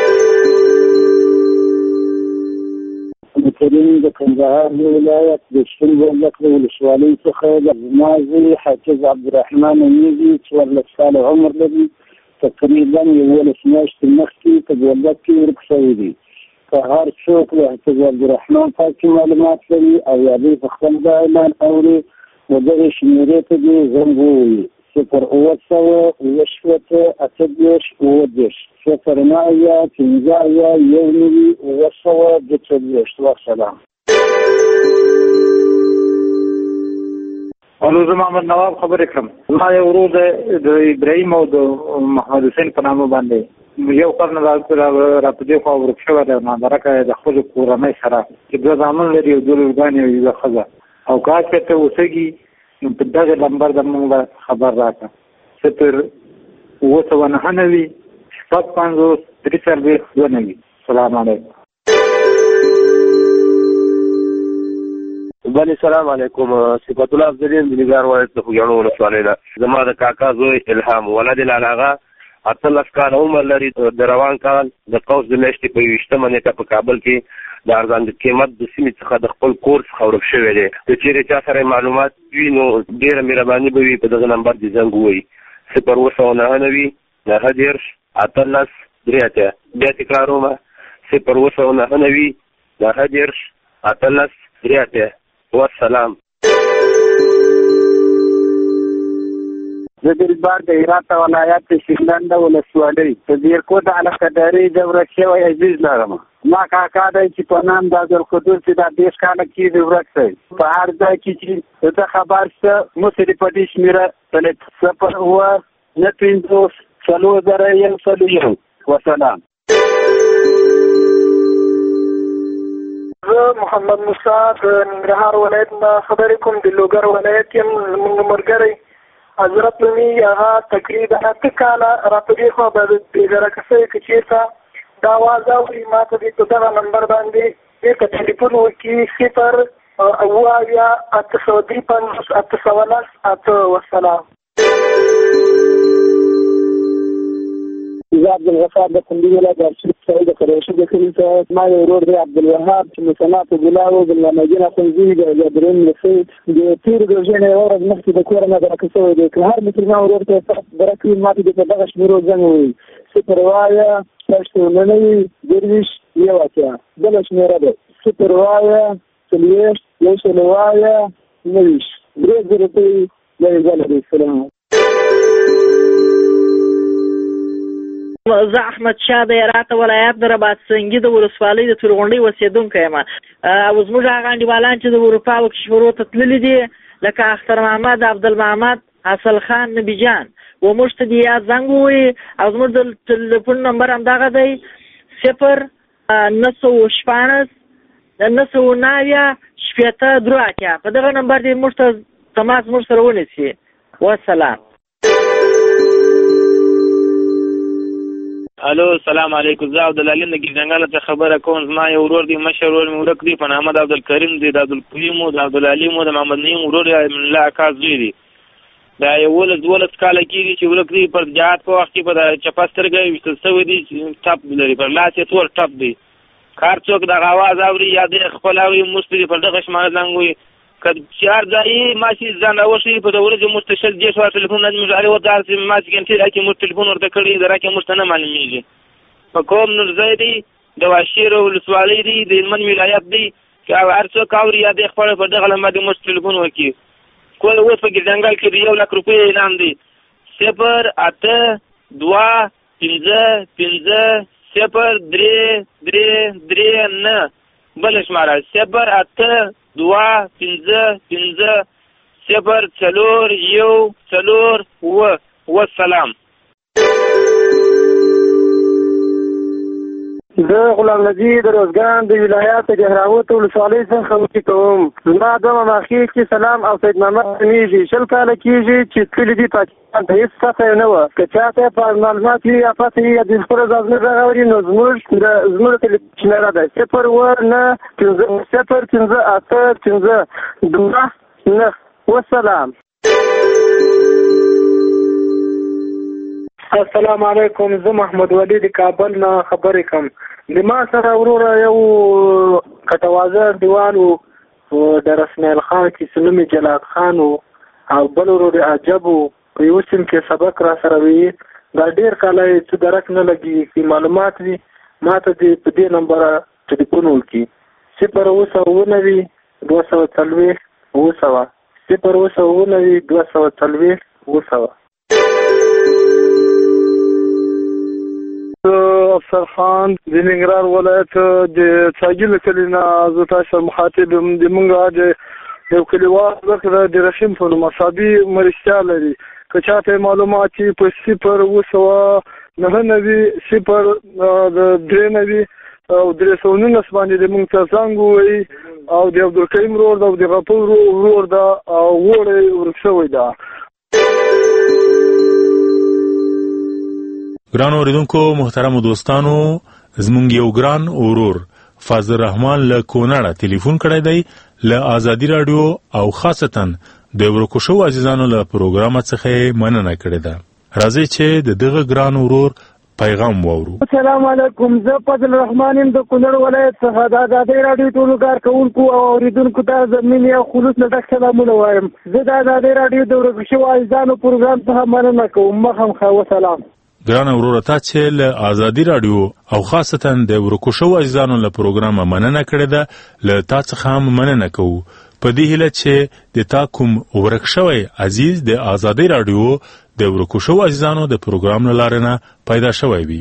کریم د کندهار ولایت د شپون بولک د ولسوالۍ څخه د زما زوی حافظ عبدالرحمن نومیږي څوارلس کاله عمر لري. تقریبا یولس میاشتې مخکې په بولک کې ورک شوی دی. که هر څوک د حافظ عبدالرحمن پاکې معلومات لري او یا دوی په خپل دا اعلان اوري نو دغې شمېرې ته دې زنګ ووهي صفر اوه سوه اوه شپېته اته دېرش اوه دېرش صفر نه اویا پنځه اویا یو نوي اوه سوه دوه څلوېښت. وسلام. الو زه محمد نواب خبرې کړم. زما یو ورور دی د ابراهیم او د محمد حسین په نامه باندې یو کال نه را په دې خوا ورک شوی دی نادرکه د خپلو کورنۍ سره چې دوه زامن لري یو دوه لورګانې او یوه ښځه او که هر چېرته اوسېږي نو په دغه نمبر د موږ خبر راکړه صفر اوه سوه نهه نوي شپږ پنځوس درې څلوېښت دوه نوي. سلام علیکم. بله سلام علیکم. صفت الله افضلي د نګار ولایت د خوږیاڼو ولسوالۍ نه. زما د کاکا زوی الهام ولد لالاغه اتلس کاله عمر لري. د روان کال د قوس د میاشتې په یویشتمه نیټه په کابل کې د ارزان د قیمت د سیمې څخه د خپل کور څخه ورک شوی دی. که چېرې چا سره معلومات وي نو ډېره مهرباني به وي په دغه نمبر دې زنګ ووهي صفر اوه سوه نهه نوي نهه دېرش اتلس درې اتیا. بیا تکرارومه صفر اوه سوه نهه نوي نهه دېرش اتلس درې اتیا. والسلام. زه دلبار د هرات ولایت د شینډنډ ولسوالۍ د دیرکو د القداري د ورک شوی عزیز لرم. ما کاکا دی چې په نام د عبدالقدوس چې دا دېرش کاله کېږي ورک شوی. په هر ځای کې چې ته خبر شته موږ دې په دې شمېره صفر اوه نه پنځوس څلور زره یو سل یو. وسلام. محمد موسی د ننګرهار ولایت نه خبرې کوم د لوګر ولایت یم. زموږ ملګری حضرت نومي هغه تقریبا اته کاله راته دې خوا به بېګره کسۍ که چېرته دا آواز اوري ما ته دې په دغه نمبر باندې دې ته ټلیفون وکړي صفر اوه اویا اته سوه درې پنځوس اته سوه لس اته. والسلام. زه عبدالغفار د کندي ولایت ارشد سعید قریشي د کلي څخه. ما یو ورور دی عبدالوهاب چې مثنا په ګلاب د نجین اخوندزي د درېیم لسۍ د تېرې روژې نه یوه ورځ مخکې د کوره نه درکه شوی دی. که هر مسلمان ورور ته سخت درک وي ما ته دې په دغه شمېرو زنګ ووایي صفر وایه شپږ سوه نوي درویشت یو اتیا. بله شمېره ده صفر وایه څلوېښت یو سل وایه نویشت درې زره ته یې لرې ځله دی. السلام. زه احمد شاه د هرات ولایت د رباط سنګي د ولسوالۍ د تورغونډۍ اوسېدونکی یم. او زموږ هغه انډیوالان چې د اروپا او کشورو ته تللي دي لکه اختر محمد، عبدالمحمد، حاصل خان، نبي جان و موږ ته دې یا زنګ ووایي او زموږ د ټلیفون نمبر همدغه دی صفر نهه سوه شپاړس نهه سوه نهه اویا شپېته درې اتیا. په دغه نمبر دې موږ ته تماس موږ سره ونیسي. والسلام. الو السلام علیکم. زه عبدالعلیم د ګیزنګاله څخه خبره کوم. زما یو ورور دی مشر ورور مې ورک دی په نامه د عبدالکریم دی د عبدالقیوم د عبدالعلیم د محمد نعیم ورور من الله اکا زوی دی. دا یولس دولس کاله کېږي چې ورک دی. پر جهاد په وخت کې په د چپه سترګه ویشتل سوی دی ټپ لري پر لاس یې تور ټپ دی. هر څوک دغه اواز اوري یا دی خپل اوري موږ ته پر دغه شماره زنګ ووایي که چهار ځایي ما چې ځان راوښي په د ورځې موږ ته شل دېرش واره ټلیفون نه زموږ علي ورته هسې ما چې ګنټې راکړي موږ ټلیفون ورته کړي د راکړې موږ ته نه معلومېږي. په کوم نورځی دی د واشیر ولسوالۍ دی د هلمند ولایت دی که هر څوک اوري یا دی خپله په دغه لمبه دې موږ ټلیفون وکړي. کله اوس په ګرځنګل کې د یو لک روپۍ اعلان دی صفر اته دوه پنځه پنځه صفر درې درې درې نه. بله شماره صفر اته دوه پنځه پنځه صفر څلور یو څلور اووه. والسلام. زه غلام نجیب د روزګان د ولایت د دهراوت ولسوالۍ څخه خبرې کوم. زما دوه ماخي کې سلام او سید محمد نومیږي. شل کاله کېږي چې تللي دي پاکستان ته هېڅ څه یې نه وه. که چا ته په معلومات وي یا پته وي یا د خپلو ځوابونه غږ اوري نو زموږ د زموږ ټلیفون شمېره ده صفر اووه نهه پنځه صفر پنځه اته پنځه دوه نهه. والسلام. السلام علیکم. زه محمد ولی د کابل نه خبرې کوم. د ما سره وروره یو کټوازه انډیوال و د رسمیل خان چې څه نوم یې جلاد خان و او بل ورور یې عجب و. په یو سیم کې سبق را سره وي. دا ډېر کاله یې څه درک نه لګي. که معلومات وي ما ته دې په دې نمبره ټلیفون وکړي صفر اوه سوه اووه نوي دوه سوه څلوېښت اووه سوه صفر اوه سوه اووه نوي دوه سوه څلوېښت اووه سوه. افسر خان د ننګرهار ولایت د څاګي له کلي نه زه تاسو سره مخاطب یم. د موږ د یو کلیوال ورکړه د رحیم په نوم اصحابي مرستیا لري. که چاته معلومات وي په صفر اوه سوه نهه نوي صفر درې نوي او درې سوه نولس باندې د موږ ته زنګ ووایي. او د عبدالکریم ورور ده او د غفور ورور ده او وړی ورک شوی ده. ګران اوریدونکو محترمو دوستانو زمونږ یو ګران ورور فاضل رحمان له کونړه ټلیفون کړی دی له ازادي رادیو او خاصتا د ورکو شو عزیزانو له پروګرام څخه مننه کړې ده. راځي چې د دغه ګران ورور پیغام واورو. السلام علیکم. زه فضل رحمان یم د کونړ ولایت څخه د ازادي رادیو ټولو کارکوونکو او اوریدونکو ته د مینې او خلوص نه ډک سلامونه وایم. زه د ازادي رادیو د ورکو شو عزیزانو پروګرام څخه مننه کوم. مخامخ وسلام. ګران وروره تا چې له ازادي رادیو او خاصتا د ورکو شو عزیزانو له پروګرام مننه کړې ده له تا څخه هم مننه کوو په دې هیله چې د تا کوم ورک شوی عزیز د ازادي رادیو د ورکو شو عزیزانو د پروګرام له لارې نه پیدا شوی وي.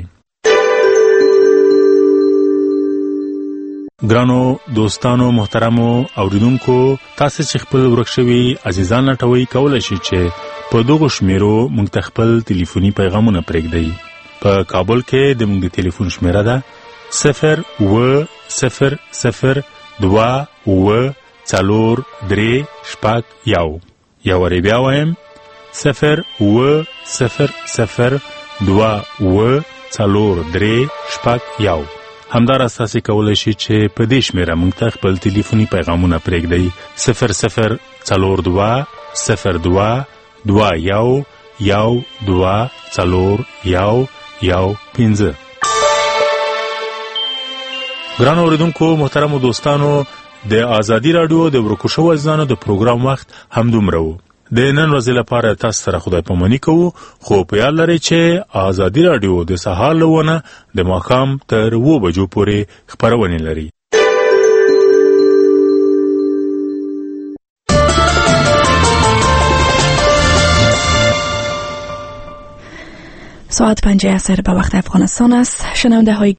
ګرانو دوستانو محترمو اوریدونکو تاسو چې خپل ورک شوی عزیزان لټوي کولای شئ چې په دغه شمیرو موږ ته خپل ټلیفوني پیغامونه پرېږدئ. په کابل کې د موږ د ټلیفون شمیره ده صفر اووه صفر صفر دوه اوه څلور درې شپږ یو. یو وارې بیا وایم صفر اوه صفر صفر دوه اوه څلور درې شپږ یو. همداراز تاسې کولی شئ چې په دې شمېره موږ ته خپل تلیفوني پیغامونه پرېږدئ صفر صفر څلور دوه صفر دوه دوه یو یو دوه څلور یو یو پنځه. ګرانو اوریدونکو محترمو دوستانو، د آزادي راډیو د ورکو شوو عزیزانو د پروګرام وخت همدومره و. د نن ورځې لپاره تاسو سره خدای پاماني کوو، خو په یاد لرئ چې آزادي راډیو د سهار له ونه د ماښام تر اوو بجو پورې خپرونې لري. ساعت پنج عصر به وقت افغانستان است. شنونده های